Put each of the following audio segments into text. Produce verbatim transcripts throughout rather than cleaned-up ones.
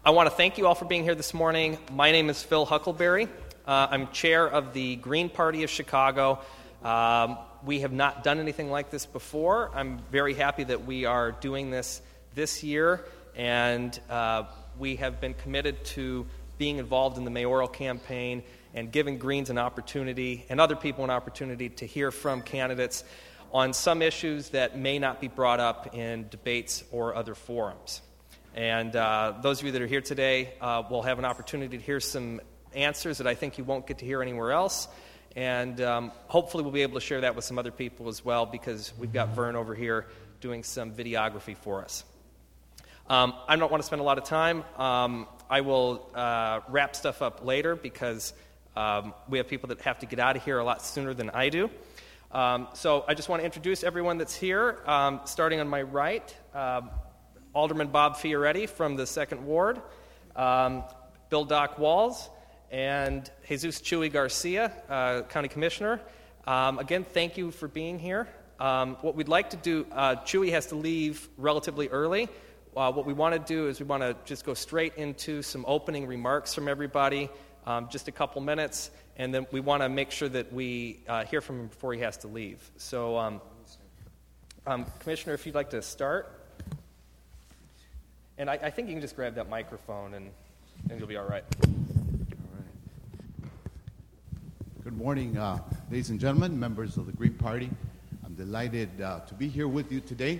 I want to thank you all for being here this morning. My name is Phil Huckleberry. Uh, I'm chair of the Green Party of Chicago. Um, we have not done anything like this before. I'm very happy that we are doing this this year, and uh, we have been committed to being involved in the mayoral campaign and giving Greens an opportunity and other people an opportunity to hear from candidates on some issues that may not be brought up in debates or other forums. And uh, those of you that are here today uh, will have an opportunity to hear some answers that I think you won't get to hear anywhere else. And um, hopefully we'll be able to share that with some other people as well, because we've got Vern over here doing some videography for us. Um, I don't want to spend a lot of time. Um, I will uh, wrap stuff up later because um, we have people that have to get out of here a lot sooner than I do. Um, so I just want to introduce everyone that's here. Um, starting on my right, um, Alderman Bob Fioretti from the second Ward, um, Bill Doc Walls, and Jesus Chuy Garcia, uh, County Commissioner. Um, again, thank you for being here. Um, what we'd like to do, uh, Chuy has to leave relatively early. Uh, what we want to do is we want to just go straight into some opening remarks from everybody, um, just a couple minutes, and then we want to make sure that we uh, hear from him before he has to leave. So, um, um, Commissioner, if you'd like to start. And I, I think you can just grab that microphone, and, and you'll be all right. All right. Good morning, uh, ladies and gentlemen, members of the Green Party. I'm delighted uh, to be here with you today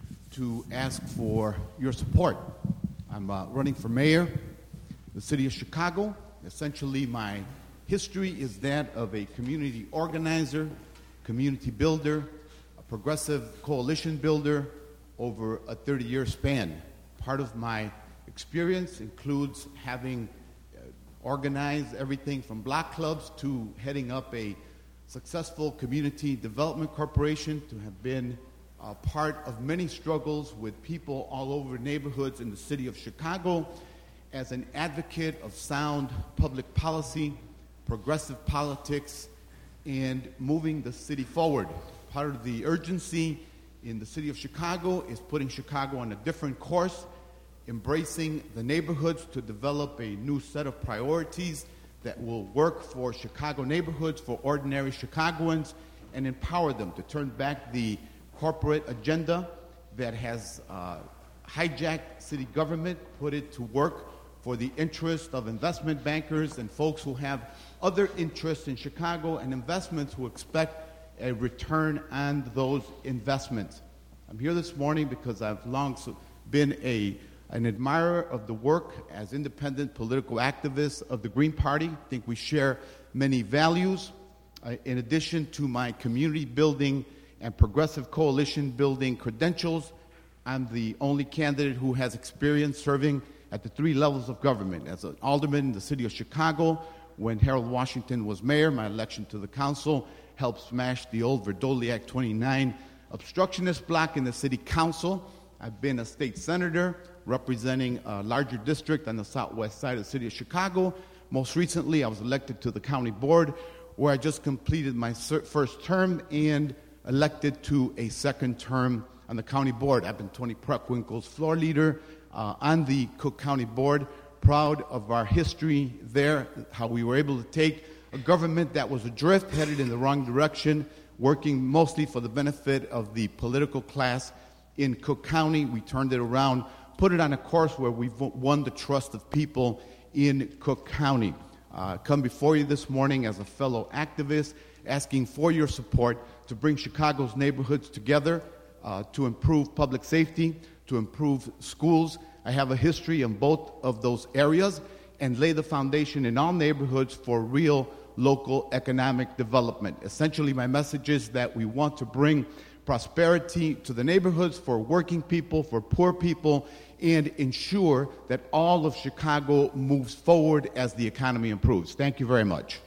to ask for your support. I'm uh, running for mayor of the city of Chicago. Essentially, my history is that of a community organizer, community builder, a progressive coalition builder over a thirty-year span. Part of my experience includes having uh, organized everything from block clubs to heading up a successful community development corporation, to have been uh, part of many struggles with people all over neighborhoods in the city of Chicago, as an advocate of sound public policy, progressive politics, and moving the city forward. Part of the urgency in the city of Chicago is putting Chicago on a different course, embracing the neighborhoods to develop a new set of priorities that will work for Chicago neighborhoods, for ordinary Chicagoans, and empower them to turn back the corporate agenda that has uh, hijacked city government, put it to work for the interest of investment bankers and folks who have other interests in Chicago, and investments who expect a return on those investments. I'm here this morning because I've long been a, an admirer of the work as independent political activists of the Green Party. I think we share many values. Uh, in addition to my community building and progressive coalition building credentials, I'm the only candidate who has experience serving at the three levels of government. As an alderman in the city of Chicago, when Harold Washington was mayor, my election to the council helped smash the old Verdoliak twenty-nine obstructionist block in the city council. I've been a state senator representing a larger district on the southwest side of the city of Chicago. Most recently, I was elected to the county board, where I just completed my first term and elected to a second term on the county board. I've been Tony Preckwinkle's floor leader uh, on the Cook County Board. Proud of our history there, how we were able to take a government that was adrift, headed in the wrong direction, working mostly for the benefit of the political class in Cook County. We turned it around, put it on a course where we've won the trust of people in Cook County. Uh, come before you this morning as a fellow activist, asking for your support to bring Chicago's neighborhoods together, uh, to improve public safety, to improve schools. I have a history in both of those areas, and lay the foundation in all neighborhoods for real local economic development. Essentially, my message is that we want to bring prosperity to the neighborhoods for working people, for poor people, and ensure that all of Chicago moves forward as the economy improves. Thank you very much.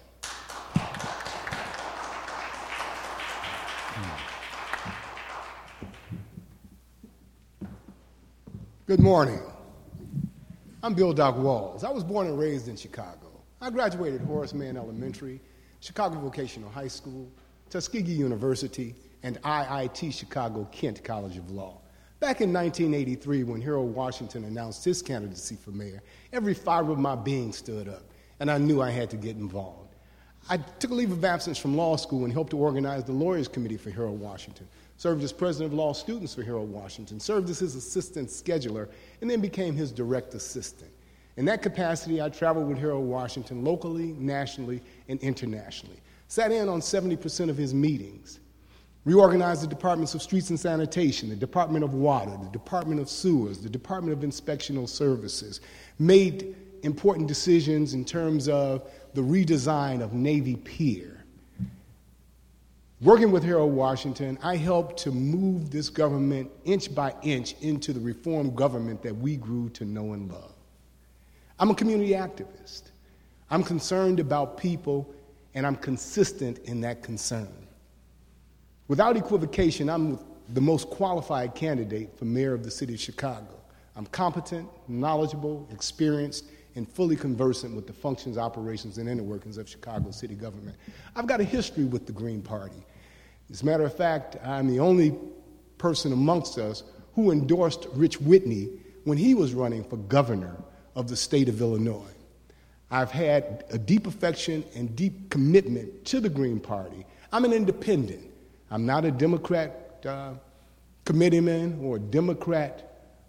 Good morning. I'm Bill Doc Walls. I was born and raised in Chicago. I graduated Horace Mann Elementary, Chicago Vocational High School, Tuskegee University, and I I T Chicago Kent College of Law. Back in nineteen eighty-three, when Harold Washington announced his candidacy for mayor, every fiber of my being stood up, and I knew I had to get involved. I took a leave of absence from law school and helped to organize the Lawyers Committee for Harold Washington, served as president of law students for Harold Washington, served as his assistant scheduler, and then became his direct assistant. In that capacity, I traveled with Harold Washington locally, nationally, and internationally, sat in on seventy percent of his meetings, reorganized the departments of streets and sanitation, the Department of Water, the Department of Sewers, the Department of Inspectional Services, made important decisions in terms of the redesign of Navy Pier. Working with Harold Washington, I helped to move this government inch by inch into the reform government that we grew to know and love. I'm a community activist. I'm concerned about people, and I'm consistent in that concern. Without equivocation, I'm the most qualified candidate for mayor of the city of Chicago. I'm competent, knowledgeable, experienced, and fully conversant with the functions, operations, and inner workings of Chicago city government. I've got a history with the Green Party. As a matter of fact, I'm the only person amongst us who endorsed Rich Whitney when he was running for governor of the state of Illinois. I've had a deep affection and deep commitment to the Green Party. I'm an independent. I'm not a Democrat uh, committeeman or a Democrat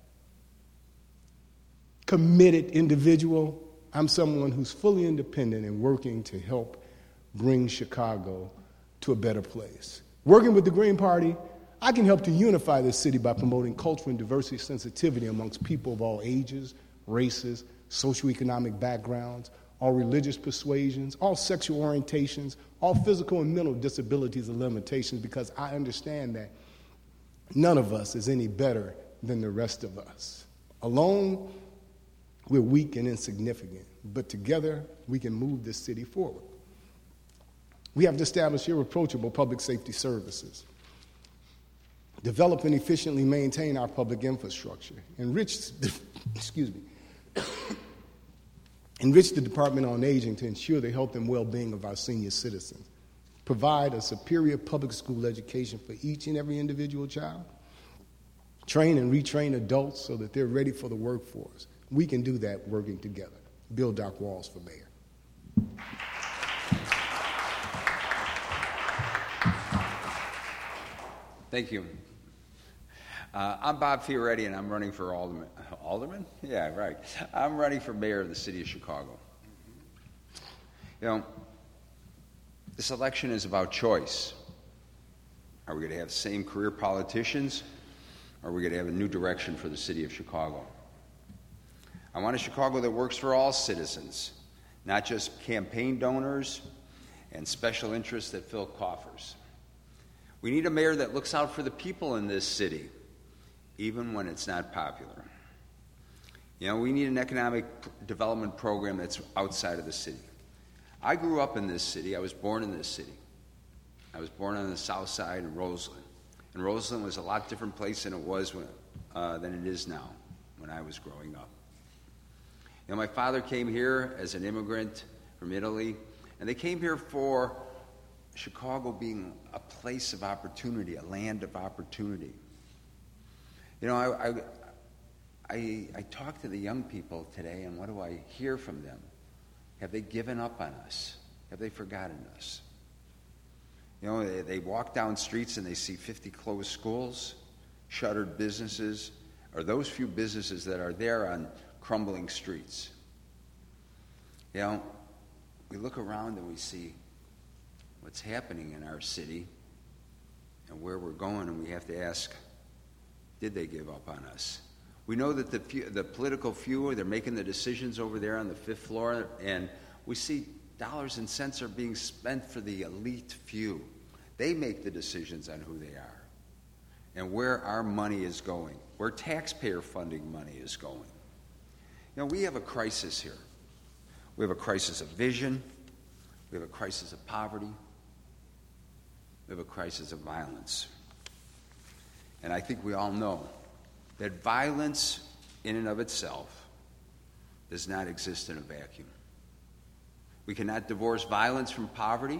committed individual. I'm someone who's fully independent and working to help bring Chicago to a better place. Working with the Green Party, I can help to unify this city by promoting cultural and diversity sensitivity amongst people of all ages, races, socioeconomic backgrounds, all religious persuasions, all sexual orientations, all physical and mental disabilities and limitations, because I understand that none of us is any better than the rest of us. Alone, we're weak and insignificant, but together we can move this city forward. We have to establish irreproachable public safety services, develop and efficiently maintain our public infrastructure, enrich, excuse me, enrich the Department on Aging to ensure the health and well-being of our senior citizens, provide a superior public school education for each and every individual child, train and retrain adults so that they're ready for the workforce. We can do that working together. Bill Doc Walls for mayor. Thank you. Uh, I'm Bob Fioretti, and I'm running for alderman. Alderman? Yeah, right. I'm running for mayor of the city of Chicago. You know, this election is about choice. Are we going to have the same career politicians, or are we going to have a new direction for the city of Chicago? I want a Chicago that works for all citizens, not just campaign donors and special interests that fill coffers. We need a mayor that looks out for the people in this city, even when it's not popular. You know, we need an economic development program that's outside of the city. I grew up in this city. I was born in this city. I was born on the south side in Roseland. And Roseland was a lot different place than it was when, uh, than it is now when I was growing up. You know, my father came here as an immigrant from Italy, and they came here for Chicago being a place of opportunity, a land of opportunity. You know, I, I, I, I talk to the young people today, and what do I hear from them? Have they given up on us? Have they forgotten us? You know, they, they walk down streets and they see fifty closed schools, shuttered businesses, or those few businesses that are there on crumbling streets. You know, we look around and we see what's happening in our city and where we're going, and we have to ask, did they give up on us? We know that the few, the political few, they're making the decisions over there on the fifth floor, and we see dollars and cents are being spent for the elite few. They make the decisions on who they are and where our money is going, where taxpayer funding money is going. You know, we have a crisis here. We have a crisis of vision. We have a crisis of poverty. We have a crisis of violence. And I think we all know that violence in and of itself does not exist in a vacuum. We cannot divorce violence from poverty,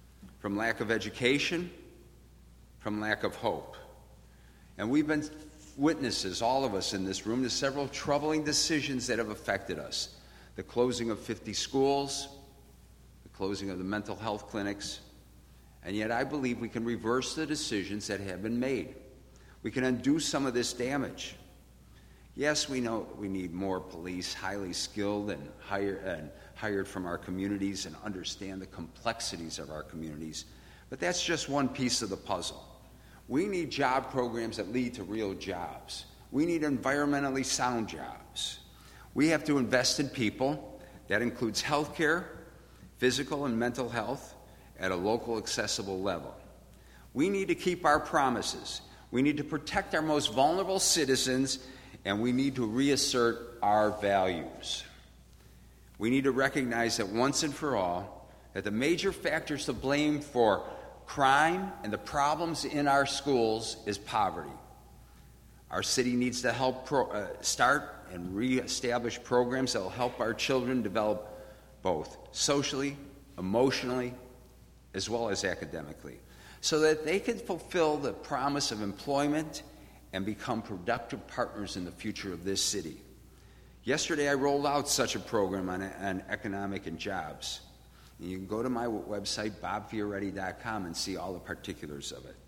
from lack of education, from lack of hope. And we've been witnesses, all of us in this room, to several troubling decisions that have affected us. The closing of fifty schools, the closing of the mental health clinics, and yet I believe we can reverse the decisions that have been made. We can undo some of this damage. Yes, we know we need more police, highly skilled and, hire, and hired from our communities and understand the complexities of our communities, but that's just one piece of the puzzle. We need job programs that lead to real jobs. We need environmentally sound jobs. We have to invest in people. That includes health care, physical and mental health, at a local accessible level. We need to keep our promises. We need to protect our most vulnerable citizens, and we need to reassert our values. We need to recognize that once and for all, that the major factors to blame for crime and the problems in our schools is poverty. Our city needs to help pro, uh, start and reestablish programs that will help our children develop both socially, emotionally, as well as academically, so that they can fulfill the promise of employment and become productive partners in the future of this city. Yesterday, I rolled out such a program on, on economic and jobs. And you can go to my website, bob fioretti dot com, and see all the particulars of it.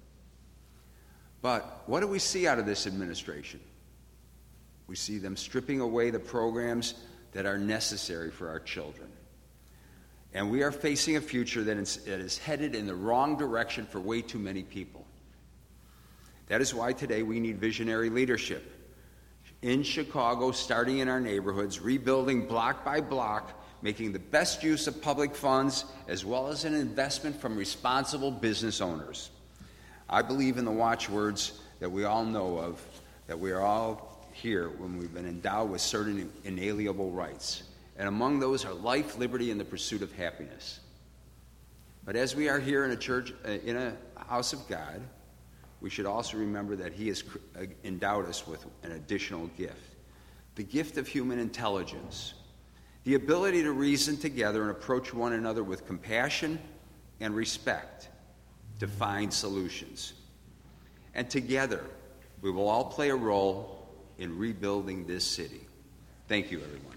But what do we see out of this administration? We see them stripping away the programs that are necessary for our children. And we are facing a future that is, that is headed in the wrong direction for way too many people. That is why today we need visionary leadership. In Chicago, starting in our neighborhoods, rebuilding block by block, making the best use of public funds, as well as an investment from responsible business owners. I believe in the watchwords that we all know of, that we are all here when we've been endowed with certain inalienable rights. And among those are life, liberty, and the pursuit of happiness. But as we are here in a church, in a house of God, we should also remember that He has endowed us with an additional gift, the gift of human intelligence, the ability to reason together and approach one another with compassion and respect to find solutions. And together, we will all play a role in rebuilding this city. Thank you, everyone.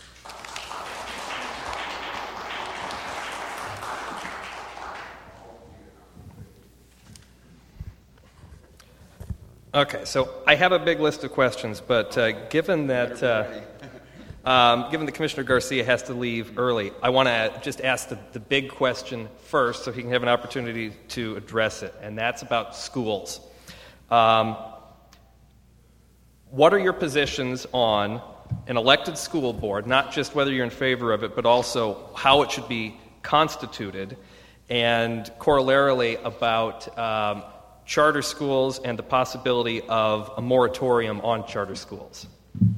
Okay, so I have a big list of questions, but uh, given that uh, um, given that Commissioner Garcia has to leave early, I want to just ask the, the big question first so he can have an opportunity to address it, and that's about schools. Um, what are your positions on an elected school board, not just whether you're in favor of it, but also how it should be constituted, and corollarily about um, charter schools and the possibility of a moratorium on charter schools?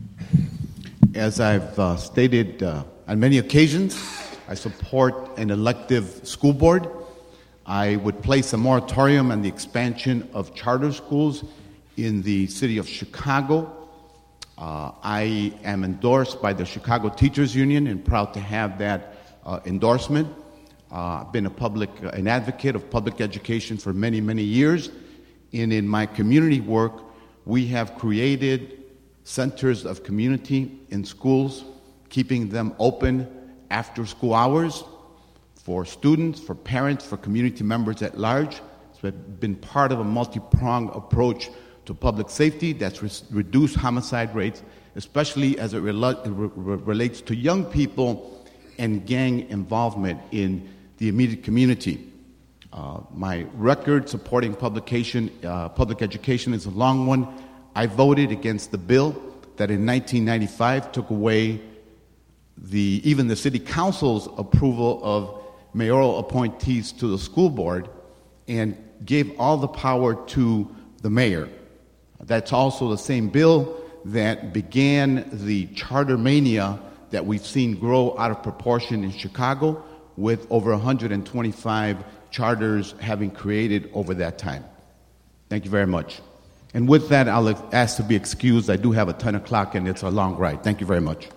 As I've uh, stated uh, on many occasions, I support an elective school board. I would place a moratorium on the expansion of charter schools in the city of Chicago. Uh, I am endorsed by the Chicago Teachers Union and proud to have that uh, endorsement. Uh, I've been a public, uh, an advocate of public education for many, many years. And in my community work, we have created centers of community in schools, keeping them open after school hours for students, for parents, for community members at large. It's been part of a multi-pronged approach to public safety that's re- reduced homicide rates, especially as it rela- re- relates to young people and gang involvement in the immediate community. Uh, my record supporting publication, uh, public education is a long one. I voted against the bill that in nineteen ninety-five took away the even the city council's approval of mayoral appointees to the school board and gave all the power to the mayor. That's also the same bill that began the charter mania that we've seen grow out of proportion in Chicago, with over one hundred twenty-five charters having created over that time. Thank you very much. And with that, I'll ask to be excused. I do have a ten o'clock and it's a long ride. Thank you very much.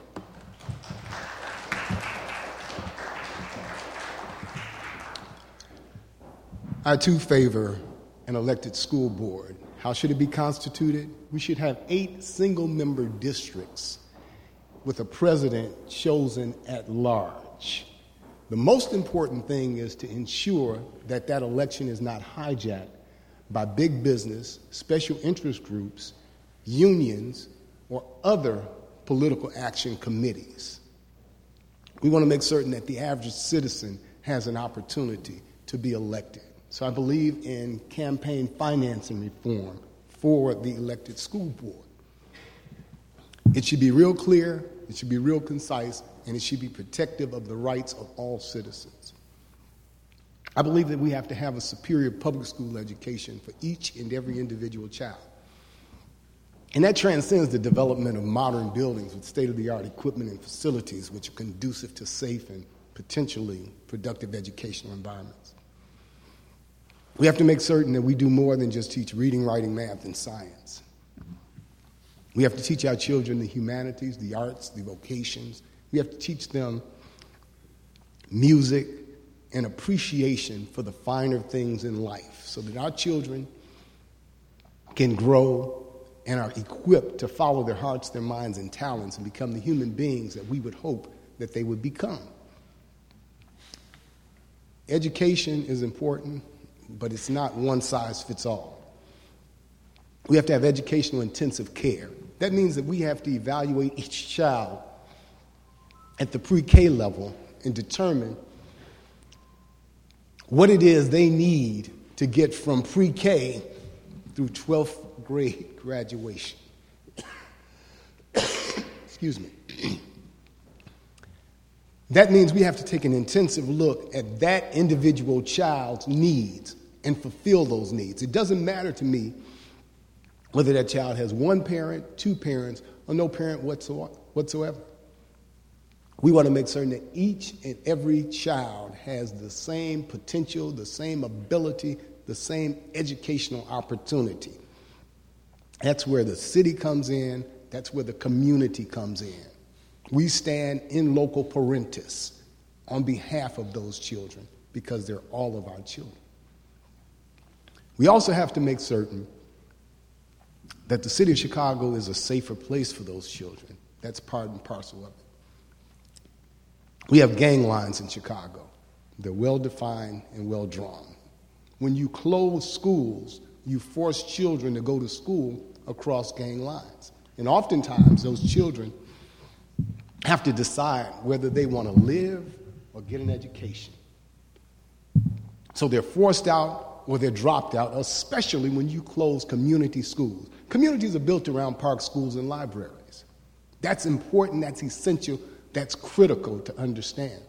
I too favor an elected school board. How should it be constituted? We should have eight single-member districts with a president chosen at large. The most important thing is to ensure that that election is not hijacked by big business, special interest groups, unions, or other political action committees. We want to make certain that the average citizen has an opportunity to be elected. So I believe in campaign financing reform for the elected school board. It should be real clear, it should be real concise, and it should be protective of the rights of all citizens. I believe that we have to have a superior public school education for each and every individual child. And that transcends the development of modern buildings with state-of-the-art equipment and facilities which are conducive to safe and potentially productive educational environments. We have to make certain that we do more than just teach reading, writing, math, and science. We have to teach our children the humanities, the arts, the vocations. We have to teach them music and appreciation for the finer things in life so that our children can grow and are equipped to follow their hearts, their minds, and talents and become the human beings that we would hope that they would become. Education is important, but it's not one size fits all. We have to have educational intensive care. That means that we have to evaluate each child at the pre-K level and determine what it is they need to get from pre-K through twelfth grade graduation. Excuse me. That means we have to take an intensive look at that individual child's needs and fulfill those needs. It doesn't matter to me whether that child has one parent, two parents, or no parent whatsoever. We want to make certain that each and every child has the same potential, the same ability, the same educational opportunity. That's where the city comes in. That's where the community comes in. We stand in loco parentis on behalf of those children because they're all of our children. We also have to make certain that the city of Chicago is a safer place for those children. That's part and parcel of it. We have gang lines in Chicago. They're well-defined and well-drawn. When you close schools, you force children to go to school across gang lines. And oftentimes, those children have to decide whether they want to live or get an education. So they're forced out or they're dropped out, especially when you close community schools. Communities are built around park schools and libraries. That's important, that's essential, that's critical to understand.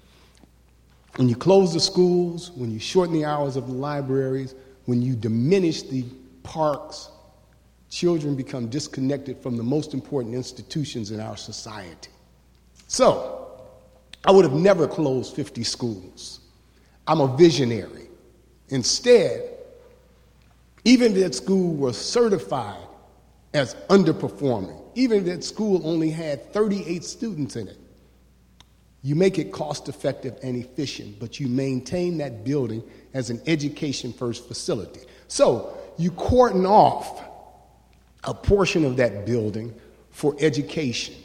When you close the schools, when you shorten the hours of the libraries, when you diminish the parks, children become disconnected from the most important institutions in our society. So, I would have never closed fifty schools. I'm a visionary. Instead, even if that school was certified as underperforming, even if that school only had thirty-eight students in it, you make it cost-effective and efficient, but you maintain that building as an education-first facility. So you cordon off a portion of that building for education.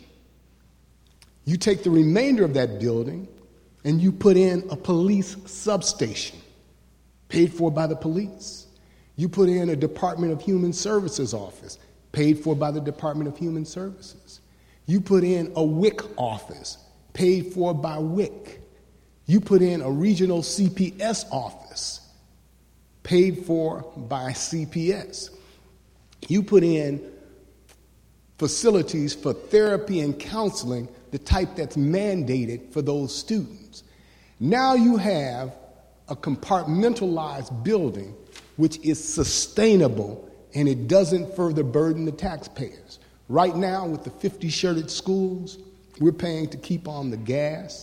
You take the remainder of that building and you put in a police substation paid for by the police. You put in a Department of Human Services office paid for by the Department of Human Services. You put in a W I C office paid for by W I C. You put in a regional C P S office paid for by C P S. You put in facilities for therapy and counseling, the type that's mandated for those students. Now you have a compartmentalized building which is sustainable and it doesn't further burden the taxpayers. Right now, with the fifty shirted schools, we're paying to keep on the gas,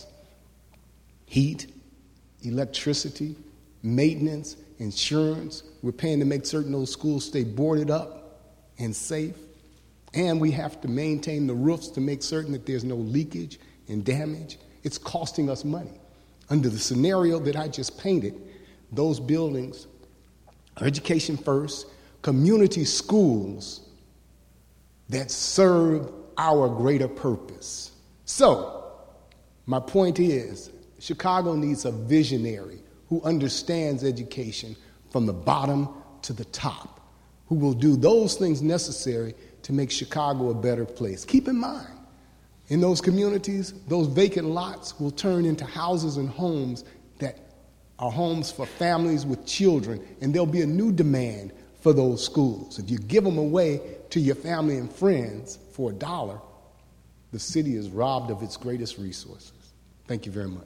heat, electricity, maintenance, insurance. We're paying to make certain those schools stay boarded up and safe. And we have to maintain the roofs to make certain that there's no leakage and damage. It's costing us money. Under the scenario that I just painted, those buildings are education first. community schools that serve our greater purpose. So, my point is, Chicago needs a visionary who understands education from the bottom to the top, who will do those things necessary to make Chicago a better place. Keep in mind, in those communities, those vacant lots will turn into houses and homes that are homes for families with children, and there'll be a new demand for those schools. If you give them away to your family and friends for a dollar, the city is robbed of its greatest resources. Thank you very much.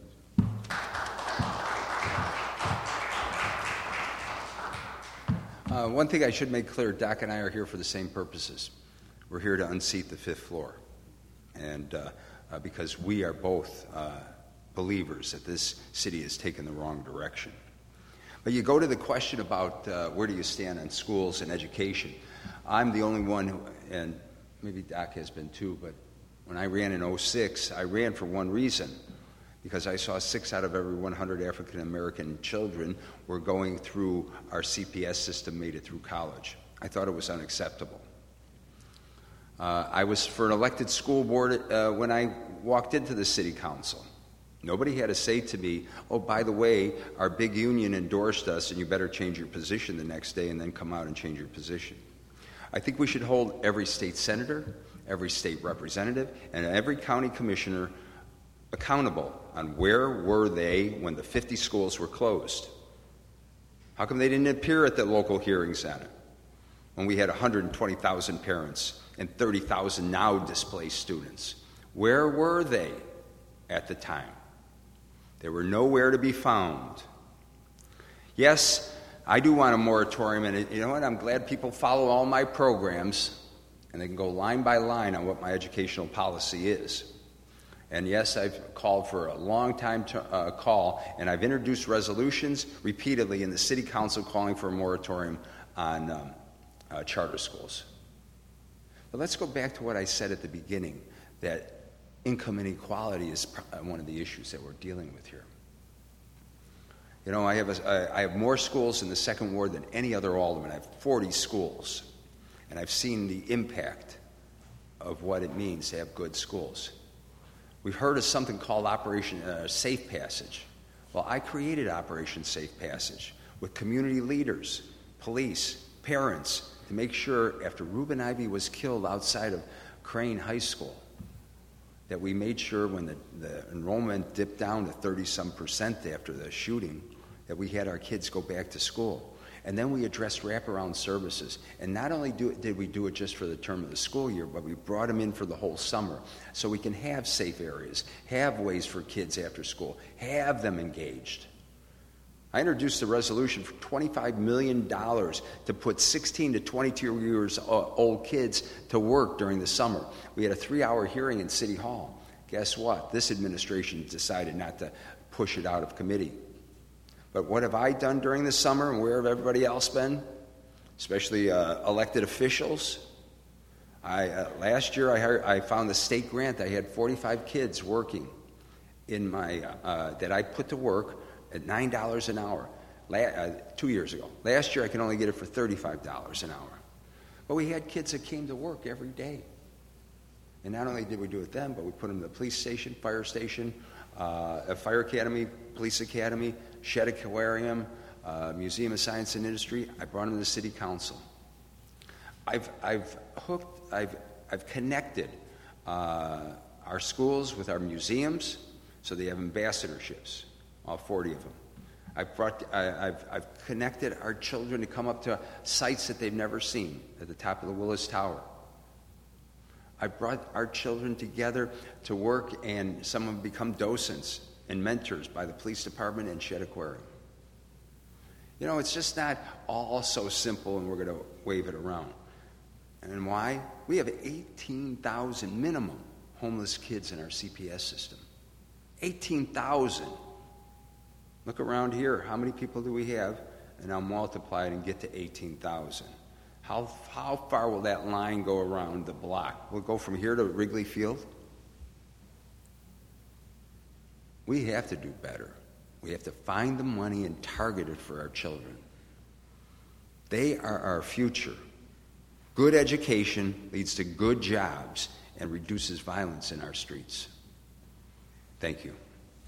Uh, one thing I should make clear, Doc and I are here for the same purposes. We're here to unseat the fifth floor. And uh, uh, because we are both uh, believers that this city has taken the wrong direction. But you go to the question about uh, where do you stand on schools and education. I'm the only one who, and maybe Doc has been too, but when I ran in oh six, I ran for one reason, because I saw six out of every one hundred African American children were going through our C P S system, made it through college. I thought it was unacceptable. Uh, I was for an elected school board uh, when I walked into the city council. Nobody had to say to me, oh, by the way, our big union endorsed us and you better change your position the next day and then come out and change your position. I think we should hold every state senator, every state representative, and every county commissioner accountable on where were they when the fifty schools were closed. How come they didn't appear at the local hearings on it when we had one hundred twenty thousand parents and thirty thousand now displaced students? Where were they at the time? They were nowhere to be found. Yes, I do want a moratorium, and you know what? I'm glad people follow all my programs, and they can go line by line on what my educational policy is. And yes, I've called for a long time to, uh, call, and I've introduced resolutions repeatedly in the city council calling for a moratorium on um, uh, charter schools. But let's go back to what I said at the beginning, that income inequality is one of the issues that we're dealing with here. You know, I have, a, I have more schools in the second ward than any other alderman. I have forty schools, and I've seen the impact of what it means to have good schools. We've heard of something called Operation uh, Safe Passage. Well, I created Operation Safe Passage with community leaders, police, parents, to make sure after Reuben Ivy was killed outside of Crane High School, that we made sure when the, the enrollment dipped down to thirty-some percent after the shooting, that we had our kids go back to school. And then we addressed wraparound services. And not only do it, did we do it just for the term of the school year, but we brought them in for the whole summer. So we can have safe areas, have ways for kids after school, have them engaged. I introduced a resolution for twenty-five million dollars to put sixteen to twenty-two years old kids to work during the summer. We had a three-hour hearing in City Hall. Guess what? This administration decided not to push it out of committee. But what have I done during the summer, and where have everybody else been, especially uh, elected officials? I, uh, last year I, heard, I found the state grant. I had forty-five kids working in my uh, that I put to work at nine dollars an hour La- uh, two years ago. Last year I could only get it for thirty-five dollars an hour. But we had kids that came to work every day. And not only did we do it then, but we put them in the police station, fire station, uh, a fire academy, police academy, Shed Aquarium, uh, Museum of Science and Industry. I brought them to the city council. I've, I've hooked, I've, I've connected uh, our schools with our museums so they have ambassadorships, all forty of them. I've, brought, I, I've, I've connected our children to come up to sites that they've never seen at the top of the Willis Tower. I brought our children together to work, and some of them become docents and mentors by the police department and Shed Aquarium. You know, it's just not all so simple and we're going to wave it around. And why? We have eighteen thousand minimum homeless kids in our C P S system. eighteen thousand. Look around here. How many people do we have? And I'll multiply it and get to eighteen thousand. How, how far will that line go around the block? Will it go from here to Wrigley Field? We have to do better. We have to find the money and target it for our children. They are our future. Good education leads to good jobs and reduces violence in our streets. Thank you.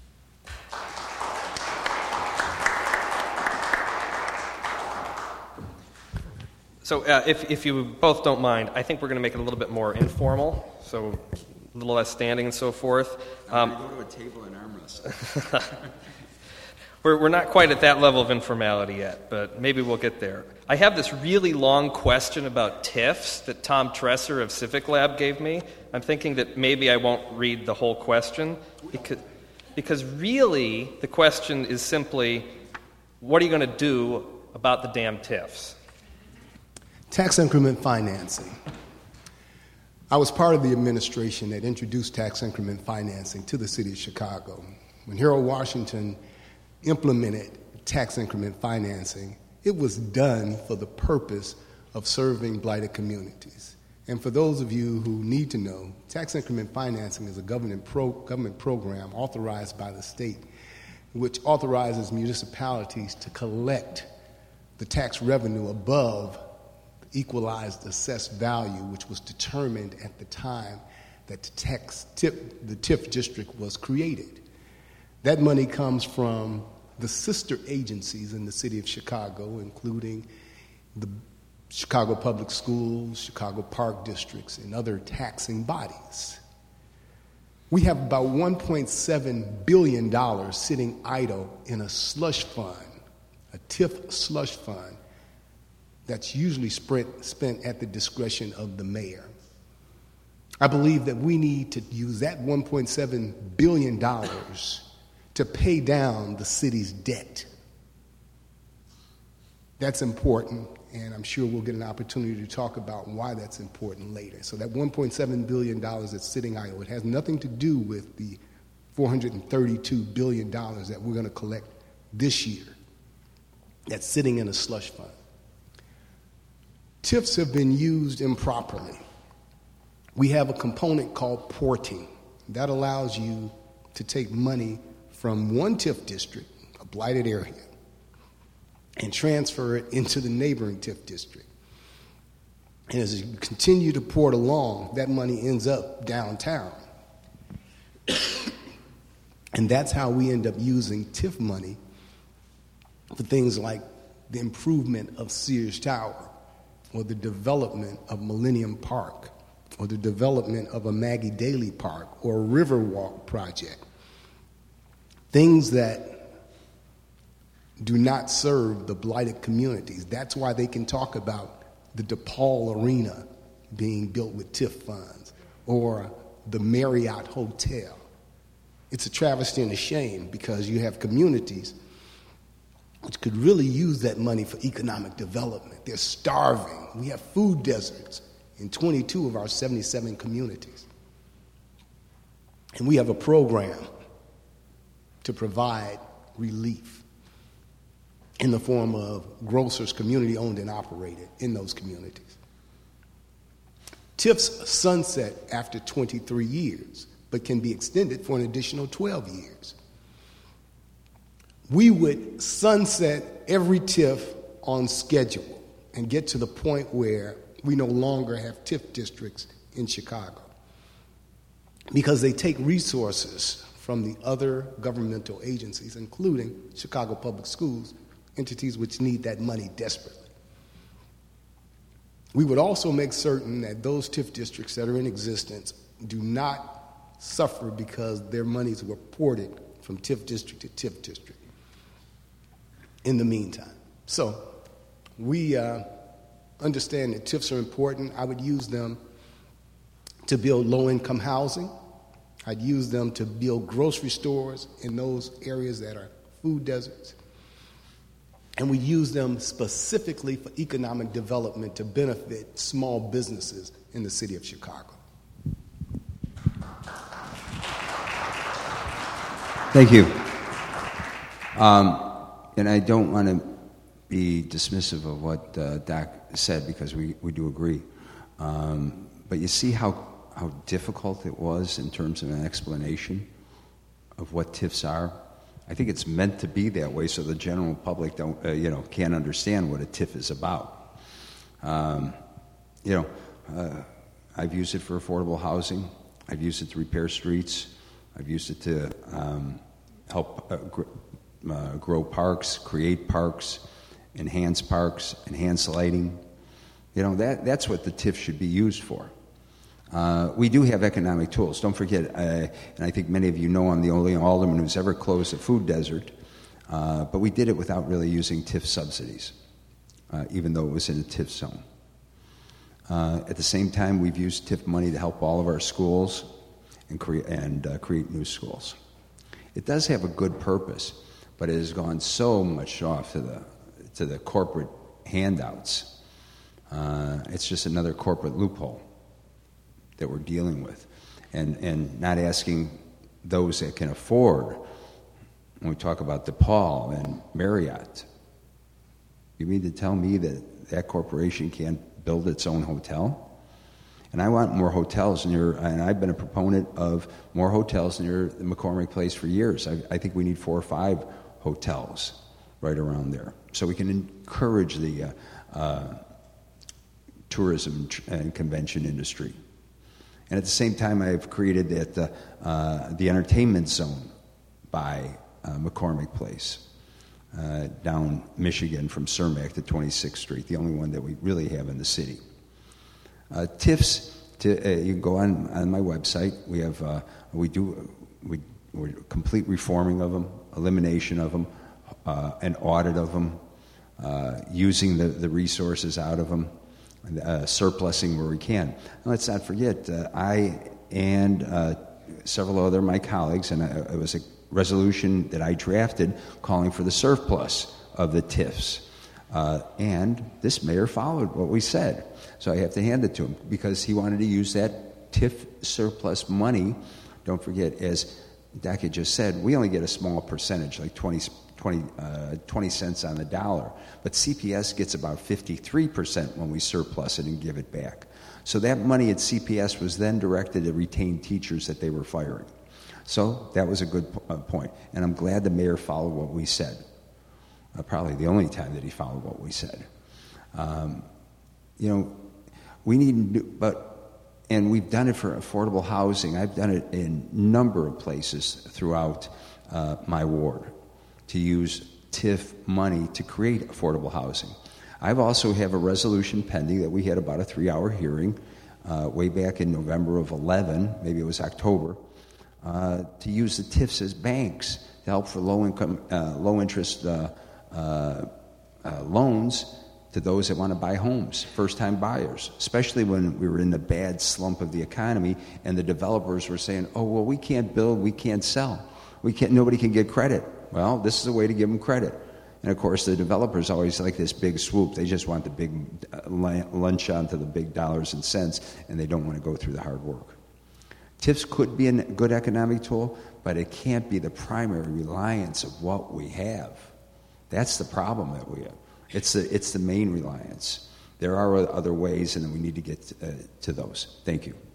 So uh, if, if you both don't mind, I think we're going to make it a little bit more informal, so a little less standing and so forth. Um, I'm going to go to a table and arm wrestle. we're, we're not quite at that level of informality yet, but maybe we'll get there. I have this really long question about TIFs that Tom Tresser of Civic Lab gave me. I'm thinking that maybe I won't read the whole question, because, because really the question is simply, what are you going to do about the damn TIFs? Tax increment financing. I was part of the administration that introduced tax increment financing to the city of Chicago. When Harold Washington implemented tax increment financing, it was done for the purpose of serving blighted communities. And for those of you who need to know, tax increment financing is a government, pro- government program authorized by the state, which authorizes municipalities to collect the tax revenue above equalized assessed value, which was determined at the time that the tax tip, the TIF district was created. That money comes from the sister agencies in the city of Chicago, including the Chicago Public Schools, Chicago Park Districts, and other taxing bodies. We have about one point seven billion dollars sitting idle in a slush fund, a TIF slush fund, that's usually spent, spent at the discretion of the mayor. I believe that we need to use that one point seven billion dollars to pay down the city's debt. That's important, and I'm sure we'll get an opportunity to talk about why that's important later. So that one point seven billion dollars that's sitting idle, it has nothing to do with the four hundred thirty-two billion dollars that we're going to collect this year that's sitting in a slush fund. TIFs have been used improperly. We have a component called porting that allows you to take money from one TIF district, a blighted area, and transfer it into the neighboring TIF district. And as you continue to port along, that money ends up downtown. And that's how we end up using TIF money for things like the improvement of Sears Tower, or the development of Millennium Park, or the development of a Maggie Daley Park, or a Riverwalk project. Things that do not serve the blighted communities. That's why they can talk about the DePaul Arena being built with TIF funds, or the Marriott Hotel. It's a travesty and a shame, because you have communities which could really use that money for economic development. They're starving. We have food deserts in twenty-two of our seventy-seven communities. And we have a program to provide relief in the form of grocers, community owned and operated in those communities. TIFs sunset after twenty-three years, but can be extended for an additional twelve years. We would sunset every TIF on schedule and get to the point where we no longer have TIF districts in Chicago, because they take resources from the other governmental agencies, including Chicago Public Schools, entities which need that money desperately. We would also make certain that those TIF districts that are in existence do not suffer because their monies were ported from TIF district to TIF district in the meantime. So we uh, understand that TIFs are important. I would use them to build low-income housing. I'd use them to build grocery stores in those areas that are food deserts. And we use them specifically for economic development to benefit small businesses in the city of Chicago. Thank you. Um, and I don't want to be dismissive of what uh, Doc said, because we, we do agree. Um, but you see how, how difficult it was in terms of an explanation of what TIFs are? I think it's meant to be that way so the general public don't, uh, you know, can't understand what a T I F is about. Um, you know, uh, I've used it for affordable housing. I've used it to repair streets. I've used it to um, help uh, gr- uh, grow parks, create parks, enhance parks, enhance lighting. You know, that that's what the T I F should be used for. Uh, we do have economic tools. Don't forget, uh, and I think many of you know I'm the only alderman who's ever closed a food desert, uh, but we did it without really using T I F subsidies, uh, even though it was in a T I F zone. Uh, at the same time, we've used T I F money to help all of our schools and, cre- and uh, create new schools. It does have a good purpose, but it has gone so much off to the, to the corporate handouts. Uh, it's just another corporate loophole that we're dealing with, and and not asking those that can afford. When we talk about DePaul and Marriott, you mean to tell me that that corporation can't build its own hotel? And I want more hotels near, and I've been a proponent of more hotels near the McCormick Place for years. I, I think we need four or five hotels right around there, so we can encourage the uh, uh, tourism and convention industry. And at the same time, I've created that uh, uh, the entertainment zone by uh, McCormick Place uh, down Michigan from Cermak to twenty-sixth Street, the only one that we really have in the city. Uh, T I Fs, to, uh, you can go on, on my website. We have uh, we do we we're complete reforming of them, elimination of them, uh, an audit of them, uh, using the, the resources out of them. Uh, surplusing where we can. And let's not forget, uh, I and uh, several other of my colleagues, and I, it was a resolution that I drafted calling for the surplus of the T I Fs. Uh, and this mayor followed what we said. So I have to hand it to him because he wanted to use that T I F surplus money. Don't forget, as Daka just said, we only get a small percentage, like twenty, twenty, uh, twenty cents on the dollar. But C P S gets about fifty-three percent when we surplus it and give it back. So that money at C P S was then directed to retain teachers that they were firing. So that was a good uh, point. And I'm glad the mayor followed what we said. Uh, probably the only time that he followed what we said. Um, you know, we need, but and we've done it for affordable housing. I've done it in a number of places throughout uh, my ward to use T I F money to create affordable housing. I've also have a resolution pending that we had about a three-hour hearing uh, way back in November of eleven, maybe it was October, uh, to use the T I Fs as banks to help for low-income, uh, low-interest uh, uh, uh, loans to those that want to buy homes, first-time buyers, especially when we were in the bad slump of the economy and the developers were saying, oh, well, we can't build, we can't sell. We can't, nobody can get credit. Well, this is a way to give them credit. And, of course, the developers always like this big swoop. They just want the big uh, lunch onto the big dollars and cents, and they don't want to go through the hard work. T I Fs could be a good economic tool, but it can't be the primary reliance of what we have. That's the problem that we have. It's the, it's the main reliance. There are other ways, and we need to get uh, to those. Thank you.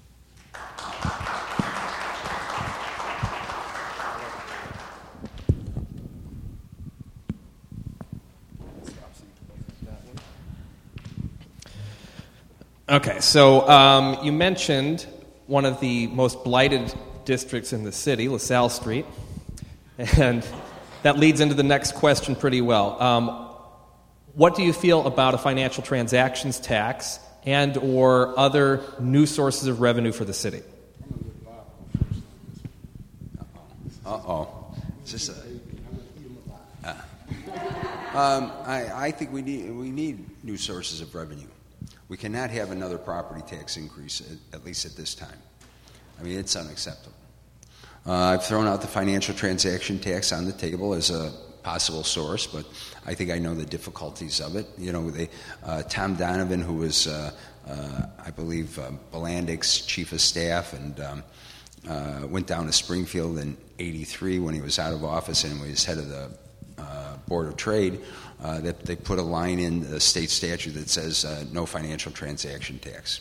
Okay, so um, you mentioned one of the most blighted districts in the city, LaSalle Street, and that leads into the next question pretty well. Um, what do you feel about a financial transactions tax and or other new sources of revenue for the city? Uh-oh. Is this a... Uh, um, I, I think we need we need new sources of revenue. We cannot have another property tax increase, at, at least at this time. I mean, it's unacceptable. Uh, I've thrown out the financial transaction tax on the table as a possible source, but I think I know the difficulties of it. You know, they, uh, Tom Donovan, who was, uh, uh, I believe, uh, Bolandic's chief of staff, and um, uh, went down to Springfield in eighty-three when he was out of office and was head of the uh, Board of Trade. Uh, that they put a line in the state statute that says uh, no financial transaction tax.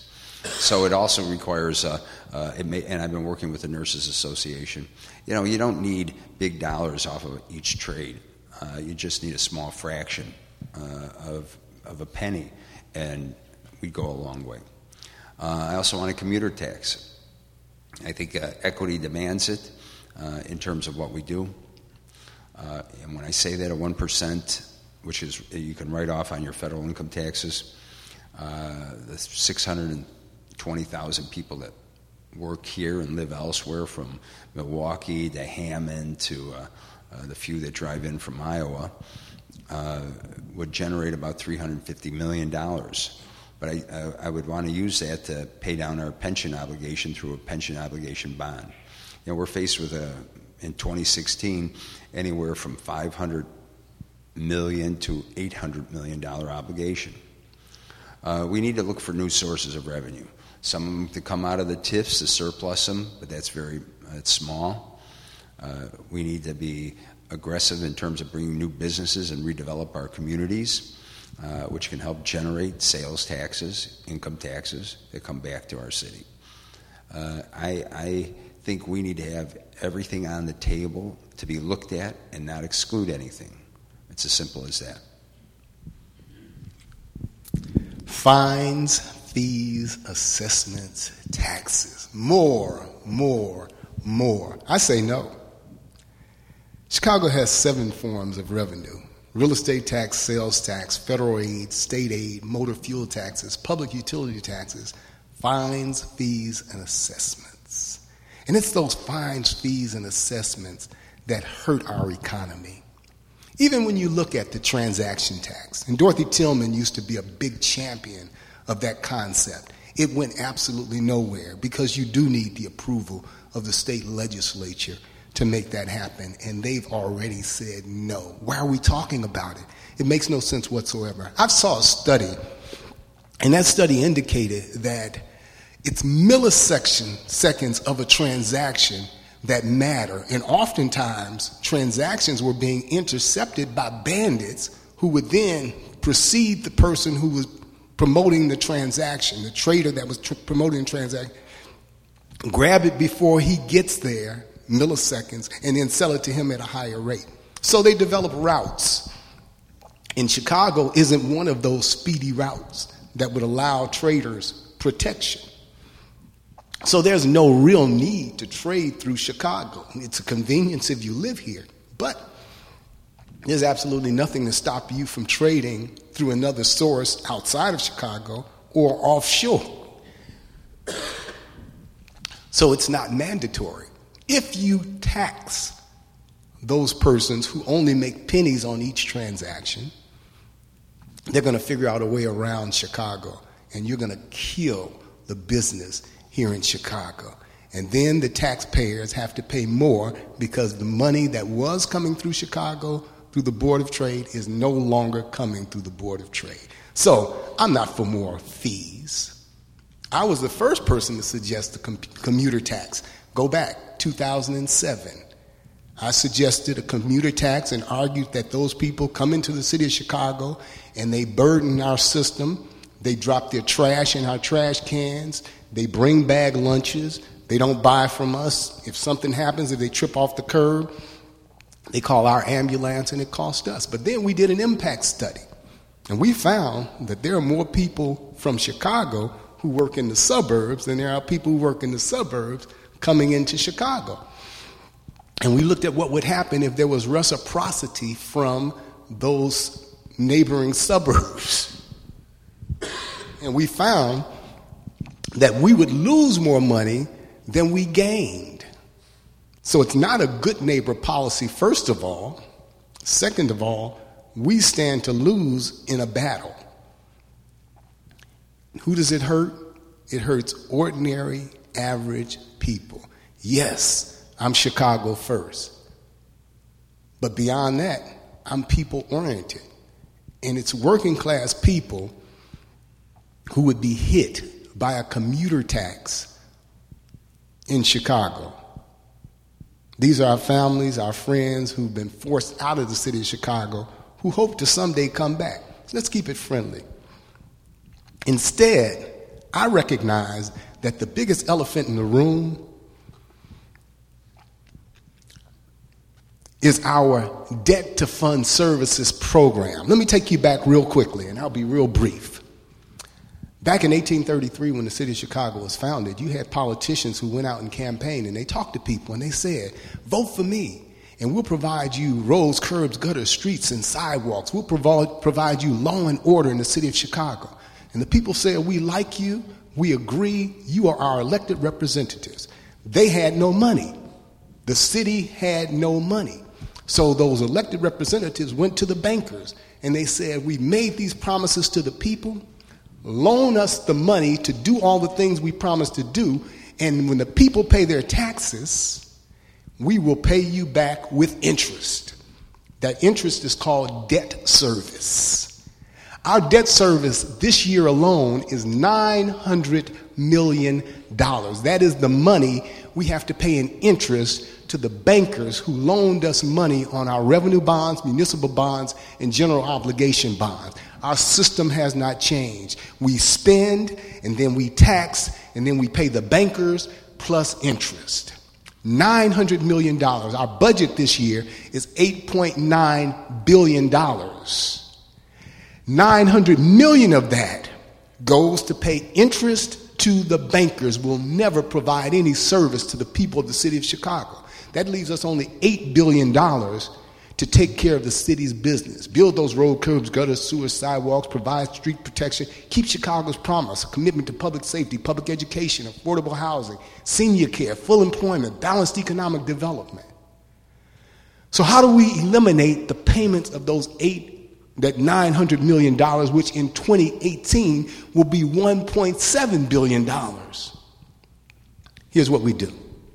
So it also requires, uh, uh, it may, and I've been working with the Nurses Association. You know, you don't need big dollars off of each trade. Uh, you just need a small fraction uh, of of a penny, and we'd go a long way. Uh, I also want a commuter tax. I think uh, equity demands it uh, in terms of what we do. Uh, and when I say that, a one percent, which is you can write off on your federal income taxes, uh, the six hundred twenty thousand people that work here and live elsewhere, from Milwaukee to Hammond to uh, uh, the few that drive in from Iowa, uh, would generate about three hundred fifty million dollars. But I, I, I would want to use that to pay down our pension obligation through a pension obligation bond. You know, we're faced with, a, in twenty sixteen, anywhere from five hundred million dollars to eight hundred million dollars obligation. Uh, we need to look for new sources of revenue. Some of them to come out of the T I Fs to surplus them, but that's very uh, it's small. Uh, we need to be aggressive in terms of bringing new businesses and redevelop our communities, uh, which can help generate sales taxes, income taxes that come back to our city. Uh, I, I think we need to have everything on the table to be looked at and not exclude anything. It's as simple as that. Fines, fees, assessments, taxes. More, more, more. I say no. Chicago has seven forms of revenue: real estate tax, sales tax, federal aid, state aid, motor fuel taxes, public utility taxes, fines, fees, and assessments. And it's those fines, fees, and assessments that hurt our economy. Even when you look at the transaction tax, and Dorothy Tillman used to be a big champion of that concept, it went absolutely nowhere because you do need the approval of the state legislature to make that happen, and they've already said no. Why are we talking about it? It makes no sense whatsoever. I saw a study, and that study indicated that it's milliseconds seconds of a transaction that matter, and oftentimes transactions were being intercepted by bandits who would then precede the person who was promoting the transaction, the trader that was tr- promoting the transaction, grab it before he gets there, milliseconds, and then sell it to him at a higher rate. So they develop routes. And Chicago isn't one of those speedy routes that would allow traders protection. So there's no real need to trade through Chicago. It's a convenience if you live here. But there's absolutely nothing to stop you from trading through another source outside of Chicago or offshore. So it's not mandatory. If you tax those persons who only make pennies on each transaction, they're going to figure out a way around Chicago, and you're going to kill the business here in Chicago. And then the taxpayers have to pay more because the money that was coming through Chicago through the Board of Trade is no longer coming through the Board of Trade. So I'm not for more fees. I was the first person to suggest the com- commuter tax. Go back, two thousand seven. I suggested a commuter tax and argued that those people come into the city of Chicago and they burden our system. They drop their trash in our trash cans. They bring bag lunches. They don't buy from us. If something happens, if they trip off the curb, they call our ambulance and it costs us. But then we did an impact study, and we found that there are more people from Chicago who work in the suburbs than there are people who work in the suburbs coming into Chicago. And we looked at what would happen if there was reciprocity from those neighboring suburbs. And we found that we would lose more money than we gained. So it's not a good neighbor policy, first of all. Second of all, we stand to lose in a battle. Who does it hurt? It hurts ordinary, average people. Yes, I'm Chicago first. But beyond that, I'm people-oriented. And it's working class people who would be hit by a commuter tax in Chicago. These are our families, our friends who've been forced out of the city of Chicago, who hope to someday come back. Let's keep it friendly. Instead, I recognize that the biggest elephant in the room is our debt to fund services program. Let me take you back real quickly, and I'll be real brief. Back in eighteen thirty-three, when the city of Chicago was founded, you had politicians who went out and campaigned, and they talked to people, and they said, vote for me, and we'll provide you roads, curbs, gutters, streets, and sidewalks. We'll provide, provide you law and order in the city of Chicago. And the people said, we like you, we agree, you are our elected representatives. They had no money. The city had no money. So those elected representatives went to the bankers, and they said, we made these promises to the people, loan us the money to do all the things we promised to do, and when the people pay their taxes, we will pay you back with interest. That interest is called debt service. Our debt service this year alone is nine hundred million dollars. That is the money we have to pay in interest to the bankers who loaned us money on our revenue bonds, municipal bonds, and general obligation bonds. Our system has not changed. We spend, and then we tax, and then we pay the bankers plus interest. nine hundred million dollars. Our budget this year is eight point nine billion dollars. nine hundred million dollars of that goes to pay interest to the bankers. We'll never provide any service to the people of the city of Chicago. That leaves us only eight billion dollars to take care of the city's business. Build those road, curbs, gutters, sewers, sidewalks, provide street protection, keep Chicago's promise, a commitment to public safety, public education, affordable housing, senior care, full employment, balanced economic development. So how do we eliminate the payments of those eight, that nine hundred million dollars, which in twenty eighteen will be one point seven billion dollars? Here's what we do.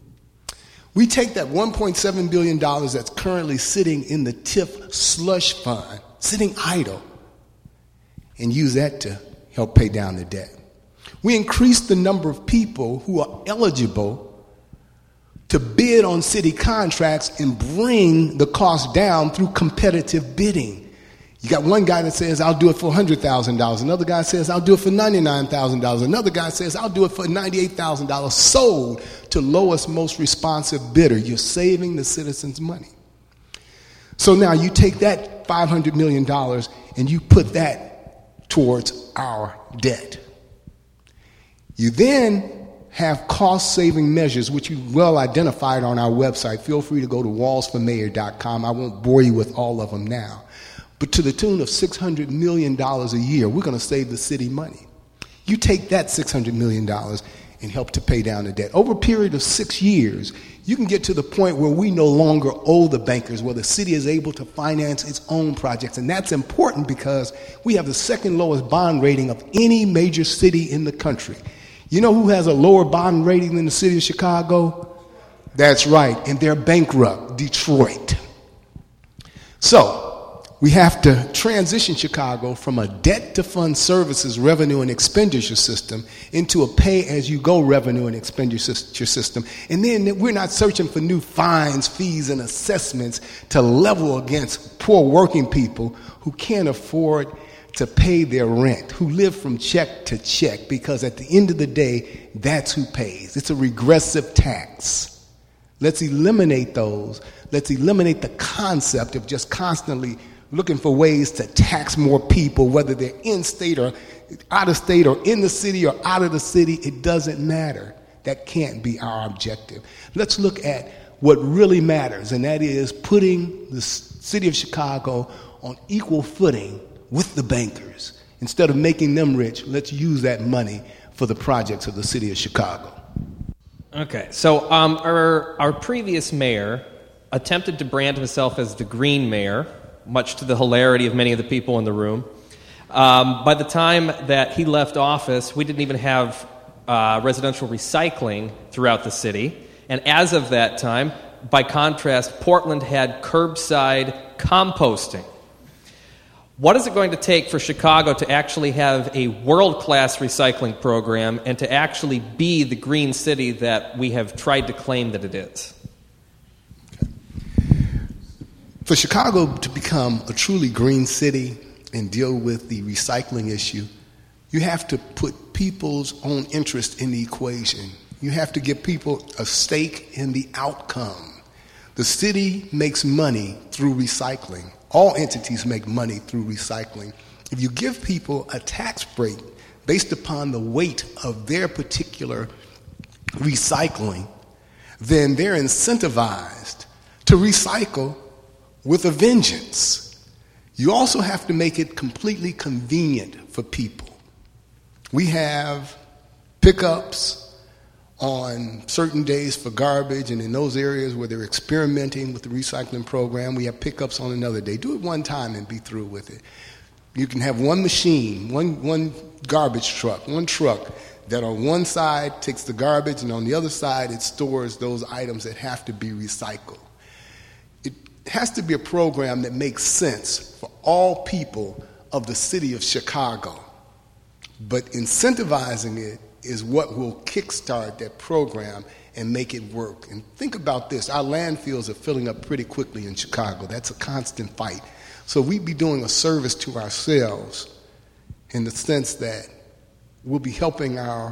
We take that one point seven billion dollars that's currently sitting in the T I F slush fund, sitting idle, and use that to help pay down the debt. We increase the number of people who are eligible to bid on city contracts and bring the cost down through competitive bidding. You got one guy that says, I'll do it for one hundred thousand dollars. Another guy says, I'll do it for ninety-nine thousand dollars. Another guy says, I'll do it for ninety-eight thousand dollars. Sold to lowest, most responsive bidder. You're saving the citizens money. So now you take that five hundred million dollars and you put that towards our debt. You then have cost-saving measures, which you well identified on our website. Feel free to go to walls for mayor dot com. I won't bore you with all of them now. But to the tune of six hundred million dollars a year, we're going to save the city money. You take that six hundred million dollars and help to pay down the debt. Over a period of six years, you can get to the point where we no longer owe the bankers, where the city is able to finance its own projects. And that's important because we have the second lowest bond rating of any major city in the country. You know who has a lower bond rating than the city of Chicago? That's right, and they're bankrupt, Detroit. So, we have to transition Chicago from a debt-to-fund services revenue and expenditure system into a pay-as-you-go revenue and expenditure system. And then we're not searching for new fines, fees, and assessments to level against poor working people who can't afford to pay their rent, who live from check to check, because at the end of the day, that's who pays. It's a regressive tax. Let's eliminate those. Let's eliminate the concept of just constantly looking for ways to tax more people, whether they're in state or out of state or in the city or out of the city. It doesn't matter. That can't be our objective. Let's look at what really matters, and that is putting the city of Chicago on equal footing with the bankers. Instead of making them rich, let's use that money for the projects of the city of Chicago. Okay, so um, our, our previous mayor attempted to brand himself as the green mayor, much to the hilarity of many of the people in the room. Um, by the time that he left office, we didn't even have uh, residential recycling throughout the city. And as of that time, by contrast, Portland had curbside composting. What is it going to take for Chicago to actually have a world-class recycling program and to actually be the green city that we have tried to claim that it is? For Chicago to become a truly green city and deal with the recycling issue, you have to put people's own interest in the equation. You have to give people a stake in the outcome. The city makes money through recycling. All entities make money through recycling. If you give people a tax break based upon the weight of their particular recycling, then they're incentivized to recycle with a vengeance. You also have to make it completely convenient for people. We have pickups on certain days for garbage, and in those areas where they're experimenting with the recycling program, we have pickups on another day. Do it one time and be through with it. You can have one machine, one, one garbage truck, one truck that on one side takes the garbage, and on the other side it stores those items that have to be recycled. It has to be a program that makes sense for all people of the city of Chicago. But incentivizing it is what will kickstart that program and make it work. And think about this. Our landfills are filling up pretty quickly in Chicago. That's a constant fight. So we'd be doing a service to ourselves in the sense that we'll be helping our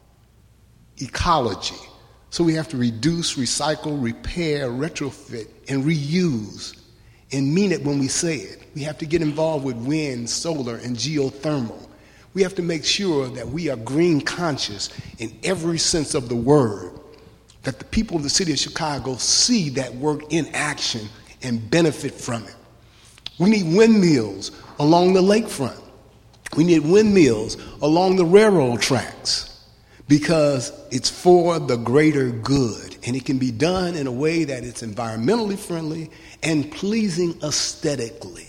ecology. So we have to reduce, recycle, repair, retrofit, and reuse, and mean it when we say it. We have to get involved with wind, solar, and geothermal. We have to make sure that we are green conscious in every sense of the word, that the people of the city of Chicago see that work in action and benefit from it. We need windmills along the lakefront. We need windmills along the railroad tracks because it's for the greater good, and it can be done in a way that it's environmentally friendly and pleasing aesthetically.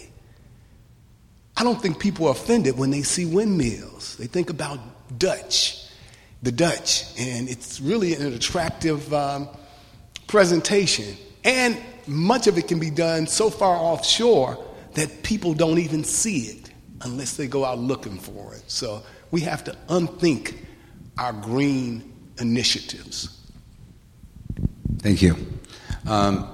I don't think people are offended when they see windmills. They think about Dutch, the Dutch, and it's really an attractive um, presentation. And much of it can be done so far offshore that people don't even see it unless they go out looking for it. So we have to unthink our green initiatives. Thank you. Um,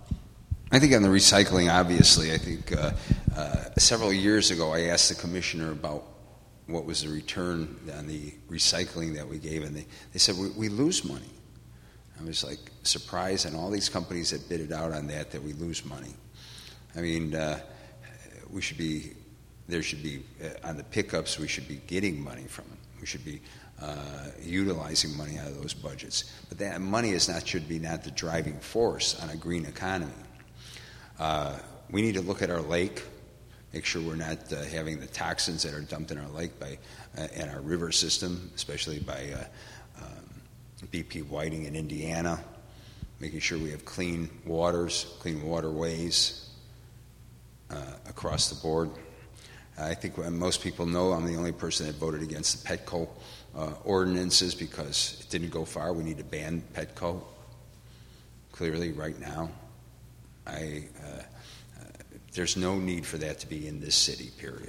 I think on the recycling, obviously, I think uh, uh, several years ago I asked the commissioner about what was the return on the recycling that we gave, and they, they said, we, we lose money. I was like surprised, and all these companies that bid it out on that, that we lose money. I mean, uh, we should be, there should be, uh, on the pickups, we should be getting money from it. We should be uh, utilizing money out of those budgets. But that money is not, should be not the driving force on a green economy. Uh, we need to look at our lake, make sure we're not uh, having the toxins that are dumped in our lake by uh, in our river system, especially by uh, um, B P Whiting in Indiana, making sure we have clean waters, clean waterways uh, across the board. I think most people know I'm the only person that voted against the Petco uh, ordinances because it didn't go far. We need to ban Petco, clearly, right now. I, uh, uh, there's no need for that to be in this city, period.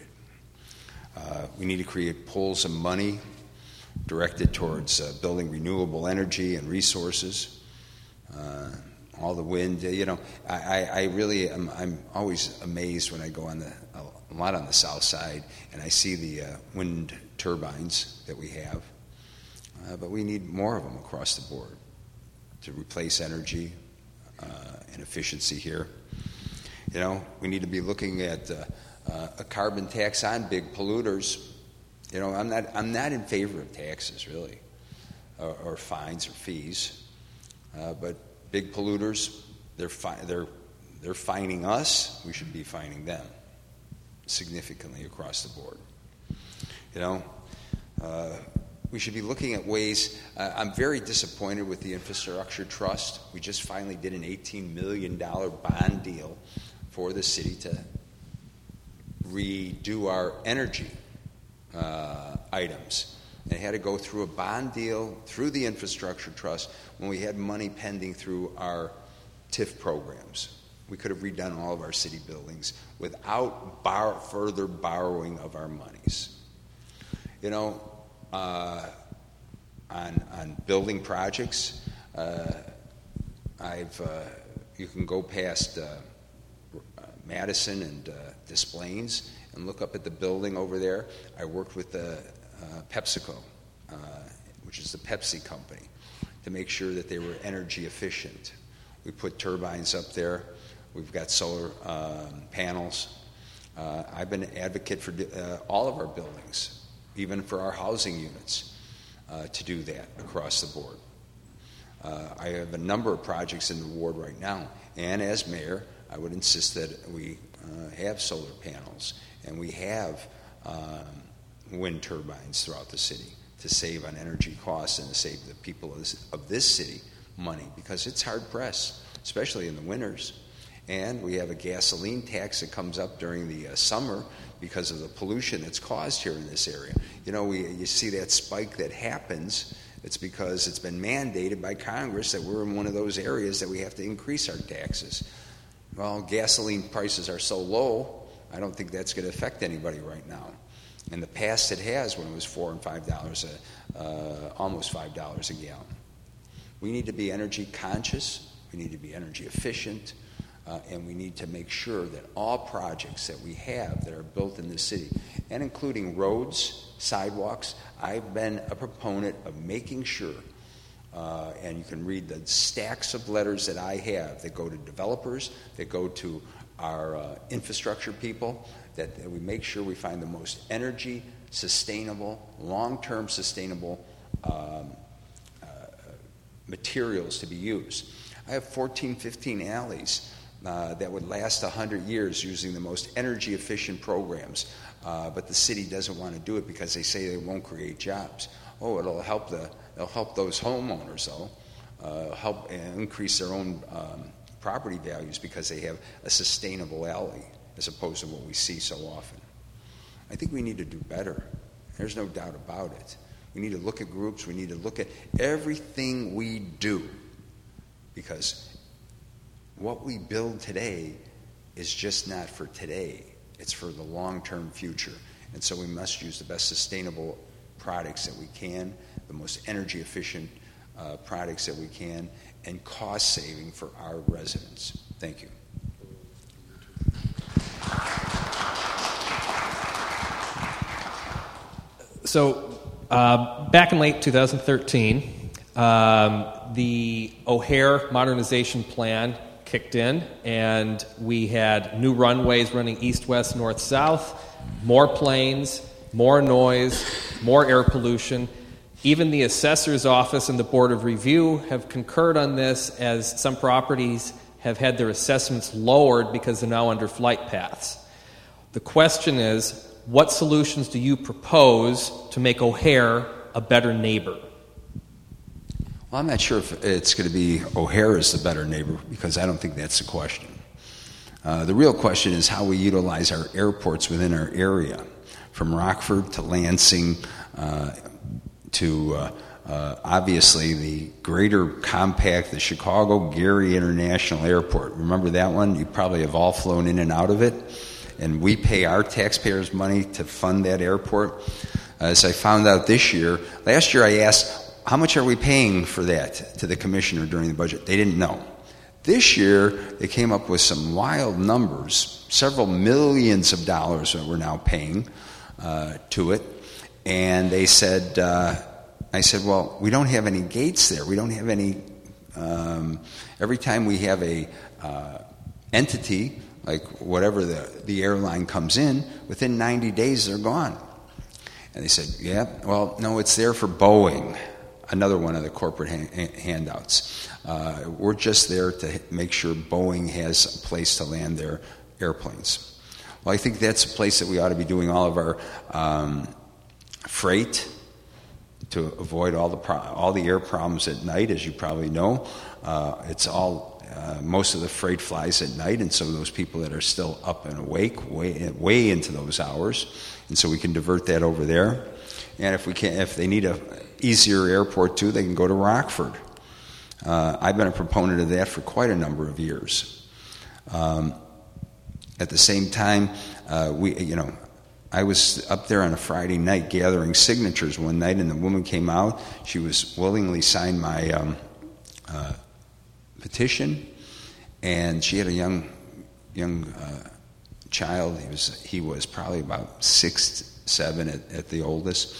Uh, we need to create pools of money directed towards uh, building renewable energy and resources. Uh, all the wind, you know, I, I really am, I'm always amazed when I go on the, a lot on the south side and I see the uh, wind turbines that we have. Uh, but we need more of them across the board to replace energy uh, and efficiency here. You know, we need to be looking at uh, uh, a carbon tax on big polluters. You know, I'm not I'm not in favor of taxes really, or, or fines or fees, uh, but big polluters, they're fi- they're they're fining us. We should be fining them significantly across the board. You know, uh, we should be looking at ways. Uh, I'm very disappointed with the Infrastructure Trust. We just finally did an eighteen million dollars bond deal for the city to redo our energy uh, items. And it had to go through a bond deal through the Infrastructure Trust when we had money pending through our T I F programs. We could have redone all of our city buildings without bar- further borrowing of our monies. You know, uh, on on building projects, uh, I've uh, you can go past uh, uh, Madison and uh, Des Plaines and look up at the building over there. I worked with the uh, PepsiCo uh, which is the Pepsi company, to make sure that they were energy efficient. We put turbines up there. We've got solar um, panels. Uh, I've been an advocate for uh, all of our buildings, even for our housing units, uh, to do that across the board. Uh, I have a number of projects in the ward right now, and as mayor, I would insist that we uh, have solar panels and we have um, wind turbines throughout the city to save on energy costs and to save the people of this, of this city money, because it's hard pressed, especially in the winters. And we have a gasoline tax that comes up during the uh, summer because of the pollution that's caused here in this area. You know, we, you see that spike that happens. It's because it's been mandated by Congress that we're in one of those areas that we have to increase our taxes. Well, gasoline prices are so low, I don't think that's going to affect anybody right now. In the past, it has, when it was four and five dollars, a, uh, almost five dollars a gallon. We need to be energy conscious. We need to be energy efficient. Uh, and we need to make sure that all projects that we have that are built in the city, and including roads, sidewalks, I've been a proponent of making sure, uh, and you can read the stacks of letters that I have that go to developers, that go to our uh, infrastructure people, that, that we make sure we find the most energy sustainable, long-term sustainable um, uh, materials to be used. I have fourteen, fifteen alleys Uh, that would last one hundred years using the most energy efficient programs, uh, but the city doesn't want to do it because they say they won't create jobs. Oh, it'll help the it'll help those homeowners though, uh, help increase their own um, property values because they have a sustainable alley as opposed to what we see so often. I think we need to do better. There's no doubt about it. We need to look at groups. We need to look at everything we do, because what we build today is just not for today. It's for the long-term future. And so we must use the best sustainable products that we can, the most energy-efficient uh, products that we can, and cost-saving for our residents. Thank you. So uh, back in late two thousand thirteen, um, the O'Hare modernization plan kicked in, and we had new runways running east, west, north, south, more planes, more noise, more air pollution. Even the assessor's office and the Board of Review have concurred on this, as some properties have had their assessments lowered because they're now under flight paths. The question is, what solutions do you propose to make O'Hare a better neighbor? Well, I'm not sure if it's going to be O'Hare is the better neighbor, because I don't think that's the question. Uh, the real question is how we utilize our airports within our area, from Rockford to Lansing uh, to uh, uh, obviously the greater compact, the Chicago-Gary International Airport. Remember that one? You probably have all flown in and out of it, and we pay our taxpayers' money to fund that airport. As I found out this year, last year I asked, how much are we paying for that to the commissioner during the budget? They didn't know. This year, they came up with some wild numbers, several millions of dollars that we're now paying uh, to it. And they said, uh, I said, well, we don't have any gates there. We don't have any, um, every time we have a uh, entity, like whatever the, the airline comes in, within ninety days they're gone. And they said, yeah, well, no, it's there for Boeing. Another one of the corporate ha- handouts. Uh, we're just there to make sure Boeing has a place to land their airplanes. Well, I think that's a place that we ought to be doing all of our um, freight to avoid all the pro- all the air problems at night, as you probably know. Uh, it's all uh, most of the freight flies at night, and so those people that are still up and awake way way into those hours, and so we can divert that over there. And if we can, if they need a easier airport too, they can go to Rockford. Uh, I've been a proponent of that for quite a number of years. Um, at the same time, uh, we, you know, I was up there on a Friday night gathering signatures one night, and the woman came out. She was willingly signed my um, uh, petition, and she had a young, young uh, child. He was he was probably about six, seven at, at the oldest.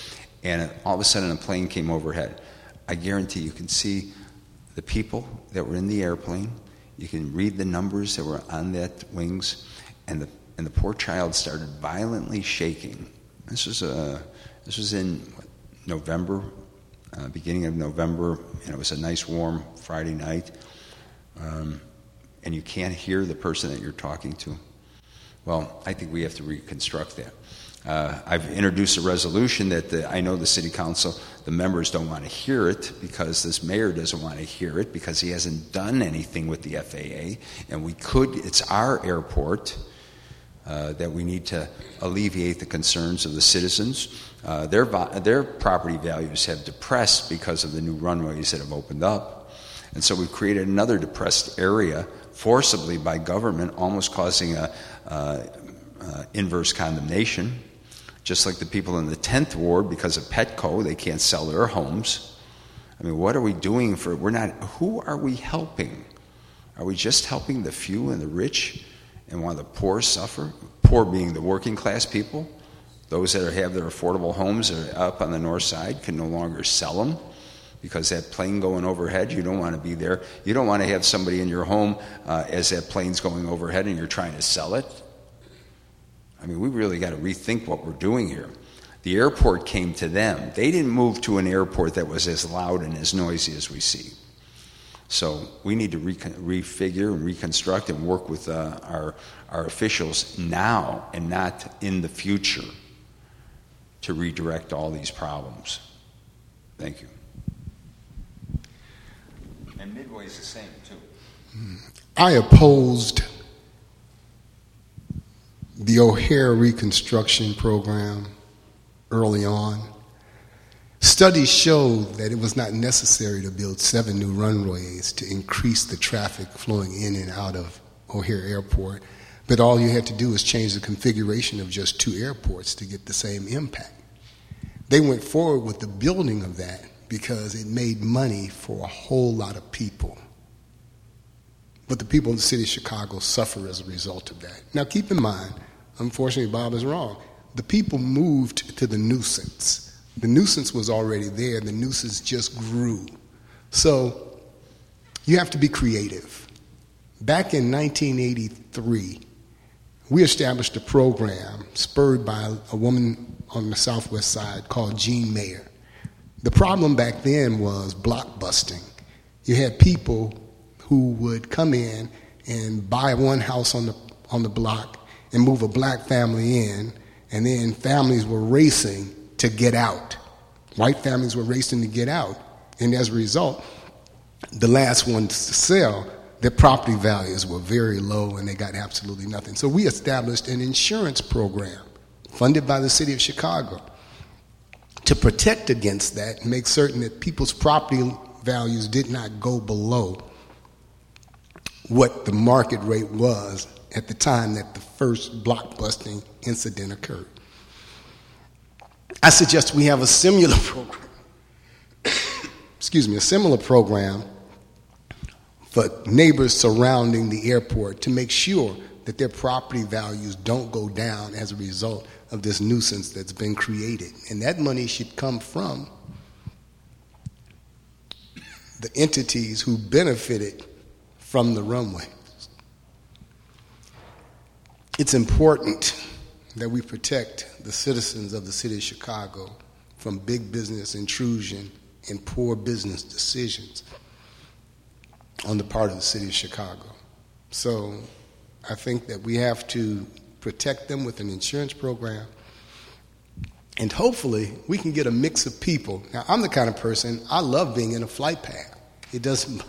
and all of a sudden a plane came overhead. I guarantee you can see the people that were in the airplane. You can read the numbers that were on that wings, and the and the poor child started violently shaking. This was a this was in what, November, uh, beginning of November, and it was a nice warm Friday night. Um, and you can't hear the person that you're talking to. Well, I think we have to reconstruct that. Uh, I've introduced a resolution that the, I know the city council, the members don't want to hear it because this mayor doesn't want to hear it because he hasn't done anything with the F A A. And we could, it's our airport uh, that we need to alleviate the concerns of the citizens. Uh, their, their property values have depressed because of the new runways that have opened up. And so we've created another depressed area forcibly by government, almost causing a uh, uh, inverse condemnation. Just like the people in the tenth ward, because of Petco, they can't sell their homes. I mean, what are we doing for, we're not, who are we helping? Are we just helping the few and the rich and while the poor suffer? Poor being the working class people. Those that are, have their affordable homes are up on the north side can no longer sell them because that plane going overhead, you don't want to be there. You don't want to have somebody in your home uh, as that plane's going overhead and you're trying to sell it. I mean, we really got to rethink what we're doing here. The airport came to them. They didn't move to an airport that was as loud and as noisy as we see. So we need to re- refigure and reconstruct and work with uh, our, our officials now and not in the future to redirect all these problems. Thank you. And Midway is the same, too. I opposed the O'Hare Reconstruction Program early on. Studies showed that it was not necessary to build seven new runways to increase the traffic flowing in and out of O'Hare Airport, but all you had to do was change the configuration of just two airports to get the same impact. They went forward with the building of that because it made money for a whole lot of people. But the people in the city of Chicago suffer as a result of that. Now keep in mind, unfortunately Bob is wrong, the people moved to the nuisance. The nuisance was already there, the nuisance just grew. So you have to be creative. Back in nineteen eighty-three, we established a program spurred by a woman on the southwest side called Jean Mayer. The problem back then was blockbusting. You had people who would come in and buy one house on the on the block and move a black family in, and then families were racing to get out. White families were racing to get out, and as a result, the last ones to sell, their property values were very low and they got absolutely nothing. So we established an insurance program funded by the city of Chicago to protect against that and make certain that people's property values did not go below what the market rate was at the time that the first blockbusting incident occurred. I suggest we have a similar program, excuse me, a similar program for neighbors surrounding the airport to make sure that their property values don't go down as a result of this nuisance that's been created. And that money should come from the entities who benefited from the runway. It's important that we protect the citizens of the city of Chicago from big business intrusion and poor business decisions on the part of the city of Chicago. So I think that we have to protect them with an insurance program, and hopefully we can get a mix of people. Now, I'm the kind of person, I love being in a flight path. It doesn't,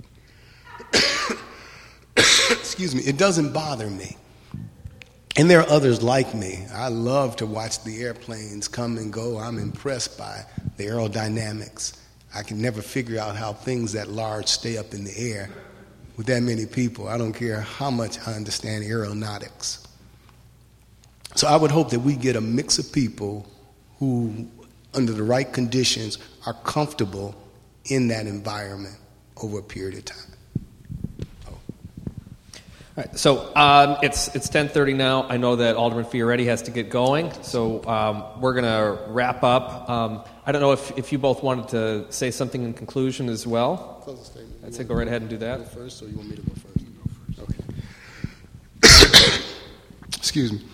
excuse me, it doesn't bother me. And there are others like me. I love to watch the airplanes come and go. I'm impressed by the aerodynamics. I can never figure out how things that large stay up in the air with that many people. I don't care how much I understand aeronautics. So I would hope that we get a mix of people who, under the right conditions, are comfortable in that environment over a period of time. right, so um, it's it's ten thirty now. I know that Alderman Fioretti has to get going, so um, we're going to wrap up. Um, I don't know if, if you both wanted to say something in conclusion as well. Close the statement. I'd say go right ahead and do that. Go first, or you want me to go first? You go first. Okay. Excuse me.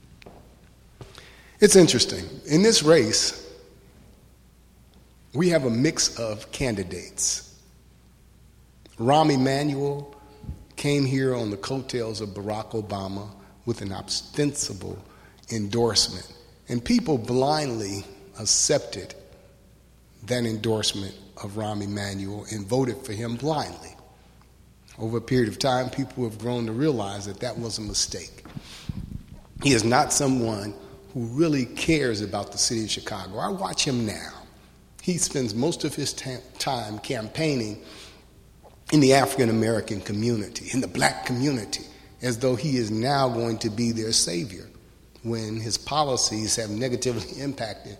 It's interesting. In this race, we have a mix of candidates. Rahm Emanuel came here on the coattails of Barack Obama with an ostensible endorsement, and people blindly accepted that endorsement of Rahm Emanuel and voted for him blindly. Over a period of time, people have grown to realize that that was a mistake. He is not someone who really cares about the city of Chicago. I watch him now. He spends most of his ta- time campaigning in the African American community, in the black community, as though he is now going to be their savior, when his policies have negatively impacted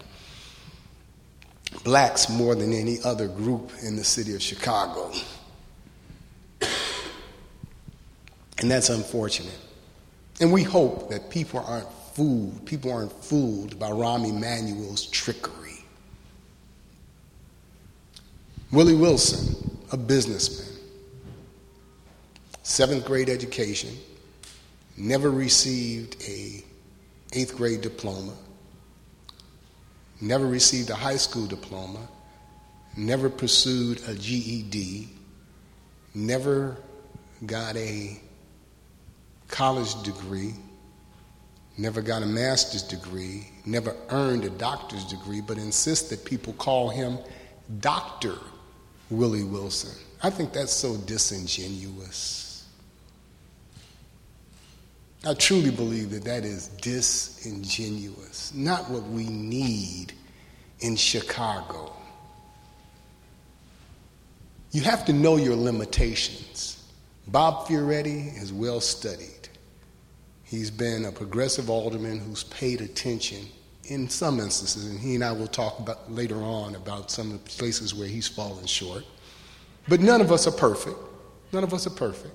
blacks more than any other group in the city of Chicago. And that's unfortunate. And we hope that people aren't fooled, people aren't fooled by Rahm Emanuel's trickery. Willie Wilson, a businessman, seventh grade education, never received a eighth grade diploma, never received a high school diploma, never pursued a G E D, never got a college degree, never got a master's degree, never earned a doctor's degree, but insists that people call him Doctor Willie Wilson. I think that's so disingenuous. I truly believe that that is disingenuous, not what we need in Chicago. You have to know your limitations. Bob Fioretti is well studied. He's been a progressive alderman who's paid attention in some instances, and he and I will talk about later on about some of the places where he's fallen short. But none of us are perfect. None of us are perfect.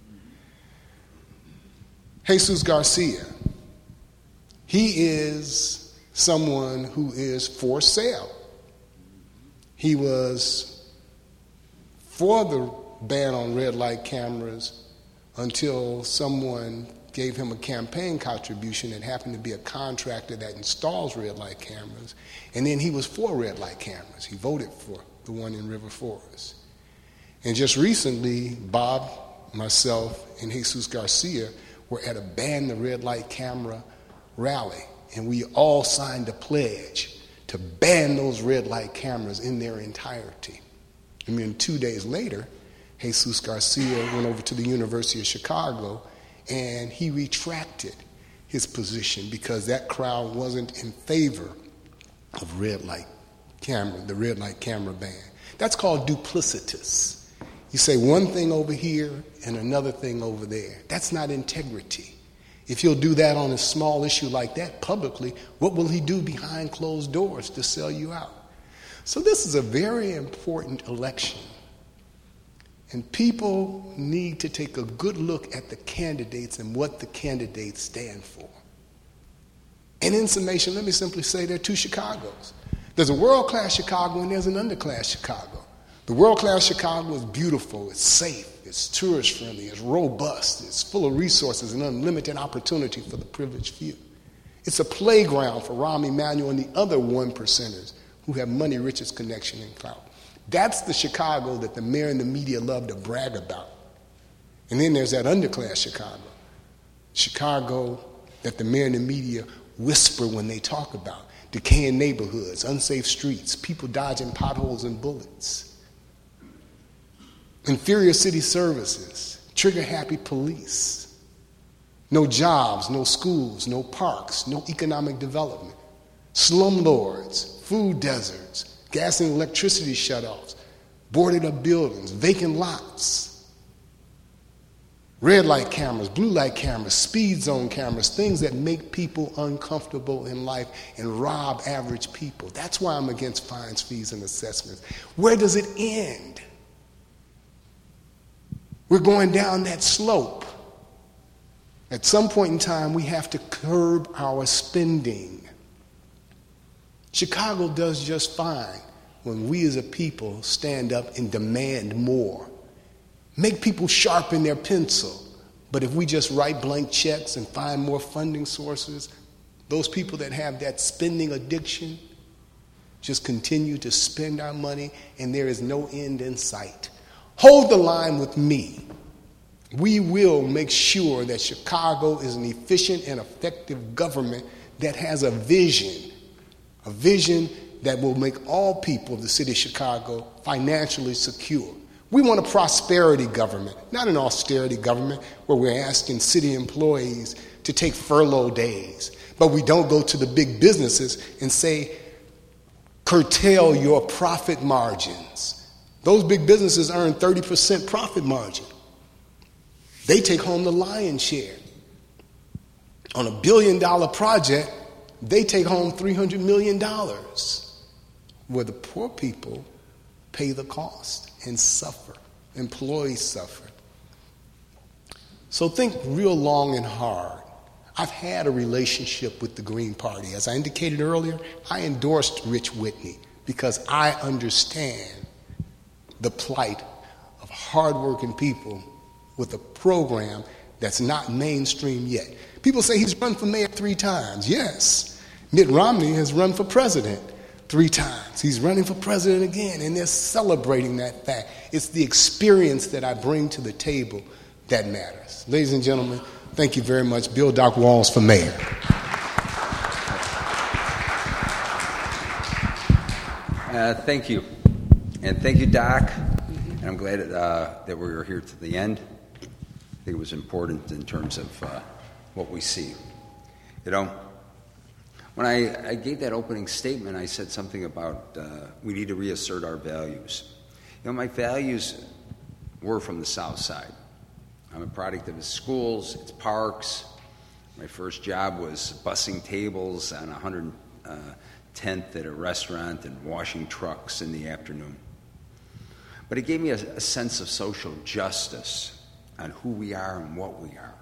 Jesus Garcia, he is someone who is for sale. He was for the ban on red light cameras until someone gave him a campaign contribution that happened to be a contractor that installs red light cameras, and then he was for red light cameras. He voted for the one in River Forest. And just recently, Bob, myself, and Jesus Garcia were at a Ban the Red Light Camera rally, and we all signed a pledge to ban those red light cameras in their entirety. And then two days later, Jesus Garcia went over to the University of Chicago, and he retracted his position because that crowd wasn't in favor of red light camera, the red light camera ban. That's called duplicitous. You say one thing over here and another thing over there. That's not integrity. If he'll do that on a small issue like that publicly, what will he do behind closed doors to sell you out? So this is a very important election. And people need to take a good look at the candidates and what the candidates stand for. And in summation, let me simply say there are two Chicagos. There's a world-class Chicago and there's an underclass Chicago. The world-class Chicago is beautiful, it's safe, it's tourist-friendly, it's robust, it's full of resources and unlimited opportunity for the privileged few. It's a playground for Rahm Emanuel and the other one percenters who have money, riches, connection, and clout. That's the Chicago that the mayor and the media love to brag about. And then there's that underclass Chicago. Chicago that the mayor and the media whisper when they talk about. Decaying neighborhoods, unsafe streets, people dodging potholes and bullets. Inferior city services, trigger-happy police. No jobs, no schools, no parks, no economic development. Slumlords, food deserts, gas and electricity shutoffs, boarded up buildings, vacant lots, red light cameras, blue light cameras, speed zone cameras, things that make people uncomfortable in life and rob average people. That's why I'm against fines, fees, and assessments. Where does it end? We're going down that slope. At some point in time, we have to curb our spending. Chicago does just fine when we as a people stand up and demand more. Make people sharpen their pencil. But if we just write blank checks and find more funding sources, those people that have that spending addiction just continue to spend our money and there is no end in sight. Hold the line with me. We will make sure that Chicago is an efficient and effective government that has a vision, a vision that will make all people of the city of Chicago financially secure. We want a prosperity government, not an austerity government where we're asking city employees to take furlough days, but we don't go to the big businesses and say, curtail your profit margins. Those big businesses earn thirty percent profit margin. They take home the lion's share. On a billion dollar project, they take home three hundred million dollars, where the poor people pay the cost and suffer. Employees suffer. So think real long and hard. I've had a relationship with the Green Party. As I indicated earlier, I endorsed Rich Whitney because I understand the plight of hardworking people with a program that's not mainstream yet. People say he's run for mayor three times. Yes, Mitt Romney has run for president three times. He's running for president again, and they're celebrating that fact. It's the experience that I bring to the table that matters. Ladies and gentlemen, thank you very much. Bill Doc Walls for mayor. Uh, thank you. And thank you, Doc. And I'm glad uh, that we were here to the end. I think it was important in terms of uh, what we see. You know, when I, I gave that opening statement, I said something about uh, we need to reassert our values. You know, my values were from the South Side. I'm a product of its schools, its parks. My first job was bussing tables on one hundred tenth at a restaurant and washing trucks in the afternoon. But it gave me a, a sense of social justice on who we are and what we are.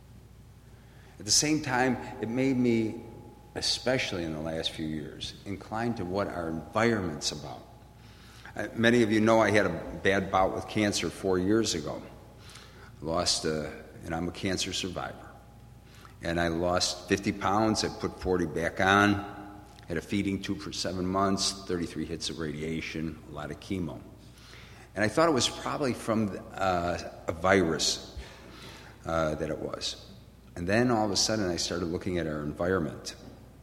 At the same time, it made me, especially in the last few years, inclined to what our environment's about. Uh, many of you know I had a bad bout with cancer four years ago. Lost, uh, and I'm a cancer survivor. And I lost fifty pounds. I put forty back on. Had a feeding tube for seven months, thirty-three hits of radiation, a lot of chemo. And I thought it was probably from uh, a virus uh, that it was. And then all of a sudden I started looking at our environment.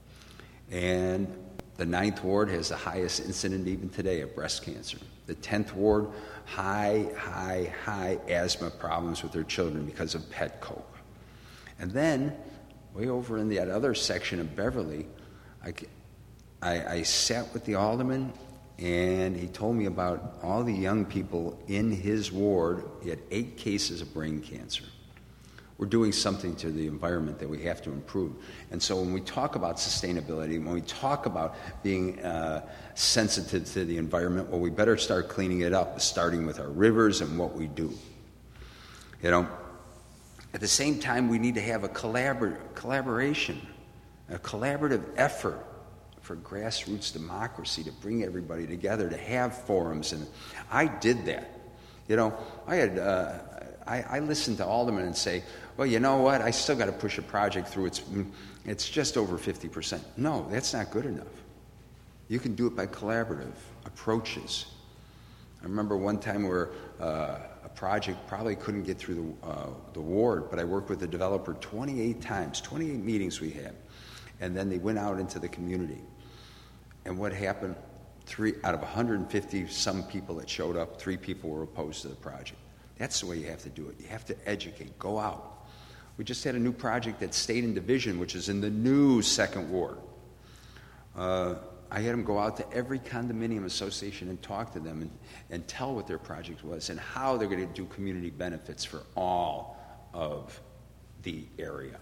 And the ninth Ward has the highest incident even today of breast cancer. The tenth Ward, high, high, high asthma problems with their children because of pet coke. And then, way over in that other section of Beverly, I, I, I sat with the alderman, and he told me about all the young people in his ward. He had eight cases of brain cancer. We're doing something to the environment that we have to improve. And so when we talk about sustainability, when we talk about being uh, sensitive to the environment, well, we better start cleaning it up, starting with our rivers and what we do. You know, at the same time, we need to have a collabor- collaboration, a collaborative effort for grassroots democracy to bring everybody together, to have forums. And I did that. You know, I had... Uh, I, I listened to aldermen and say, well, you know what, I still got to push a project through. It's, it's just over fifty percent. No, that's not good enough. You can do it by collaborative approaches. I remember one time where uh, a project probably couldn't get through the, uh, the ward, but I worked with the developer twenty-eight times, twenty-eight meetings we had. And then they went out into the community. And what happened? Three out of one hundred fifty some people that showed up, three people were opposed to the project. That's the way you have to do it. You have to educate. Go out. We just had a new project at State and Division, which is in the new Second Ward. Uh, I had them go out to every condominium association and talk to them and, and tell what their project was and how they're going to do community benefits for all of the area.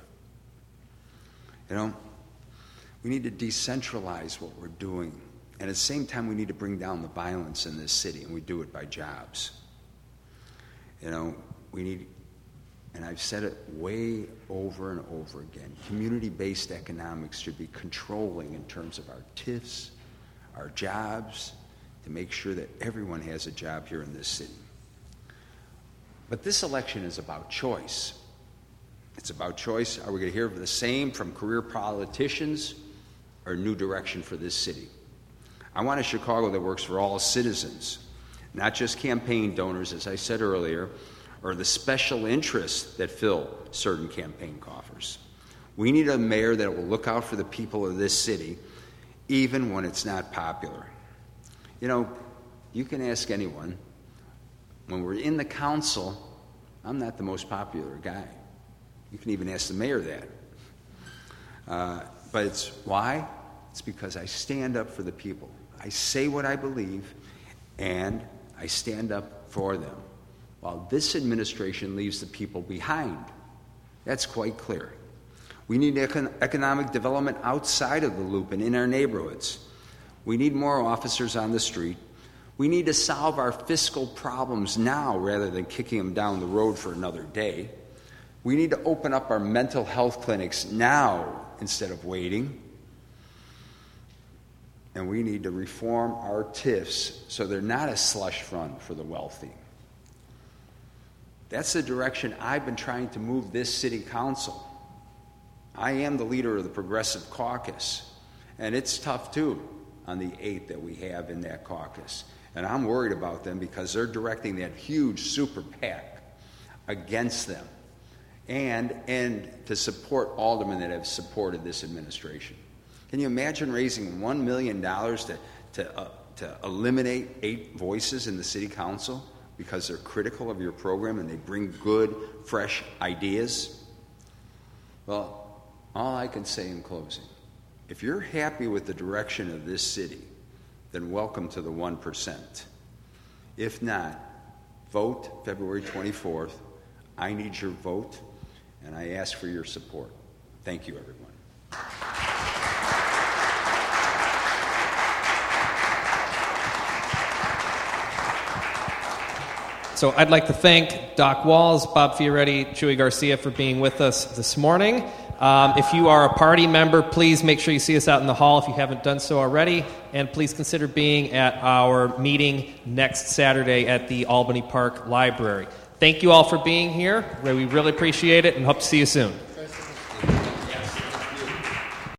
You know, we need to decentralize what we're doing. And at the same time, we need to bring down the violence in this city, and we do it by jobs. You know, we need, and I've said it way over and over again, community-based economics should be controlling in terms of our T I Fs, our jobs, to make sure that everyone has a job here in this city. But this election is about choice. It's about choice. Are we going to hear the same from career politicians or a new direction for this city? I want a Chicago that works for all citizens, not just campaign donors, as I said earlier, or the special interests that fill certain campaign coffers. We need a mayor that will look out for the people of this city, even when it's not popular. You know, you can ask anyone. When we're in the council, I'm not the most popular guy. You can even ask the mayor that. Uh, but it's why? It's because I stand up for the people. I say what I believe, and I stand up for them, while this administration leaves the people behind. That's quite clear. We need econ- economic development outside of the loop and in our neighborhoods. We need more officers on the street. We need to solve our fiscal problems now rather than kicking them down the road for another day. We need to open up our mental health clinics now instead of waiting. And we need to reform our T I Fs so they're not a slush fund for the wealthy. That's the direction I've been trying to move this city council. I am the leader of the Progressive Caucus, and it's tough too on the eight that we have in that caucus. And I'm worried about them because they're directing that huge super PAC against them and, and to support aldermen that have supported this administration. Can you imagine raising one million dollars to, to, uh, to eliminate eight voices in the city council because they're critical of your program and they bring good, fresh ideas? Well, all I can say in closing, if you're happy with the direction of this city, then welcome to the one percent. If not, vote February twenty-fourth. I need your vote, and I ask for your support. Thank you, everyone. So I'd like to thank Doc Walls, Bob Fioretti, Chuy Garcia for being with us this morning. Um, if you are a party member, please make sure you see us out in the hall if you haven't done so already, and please consider being at our meeting next Saturday at the Albany Park Library. Thank you all for being here. We really appreciate it and hope to see you soon.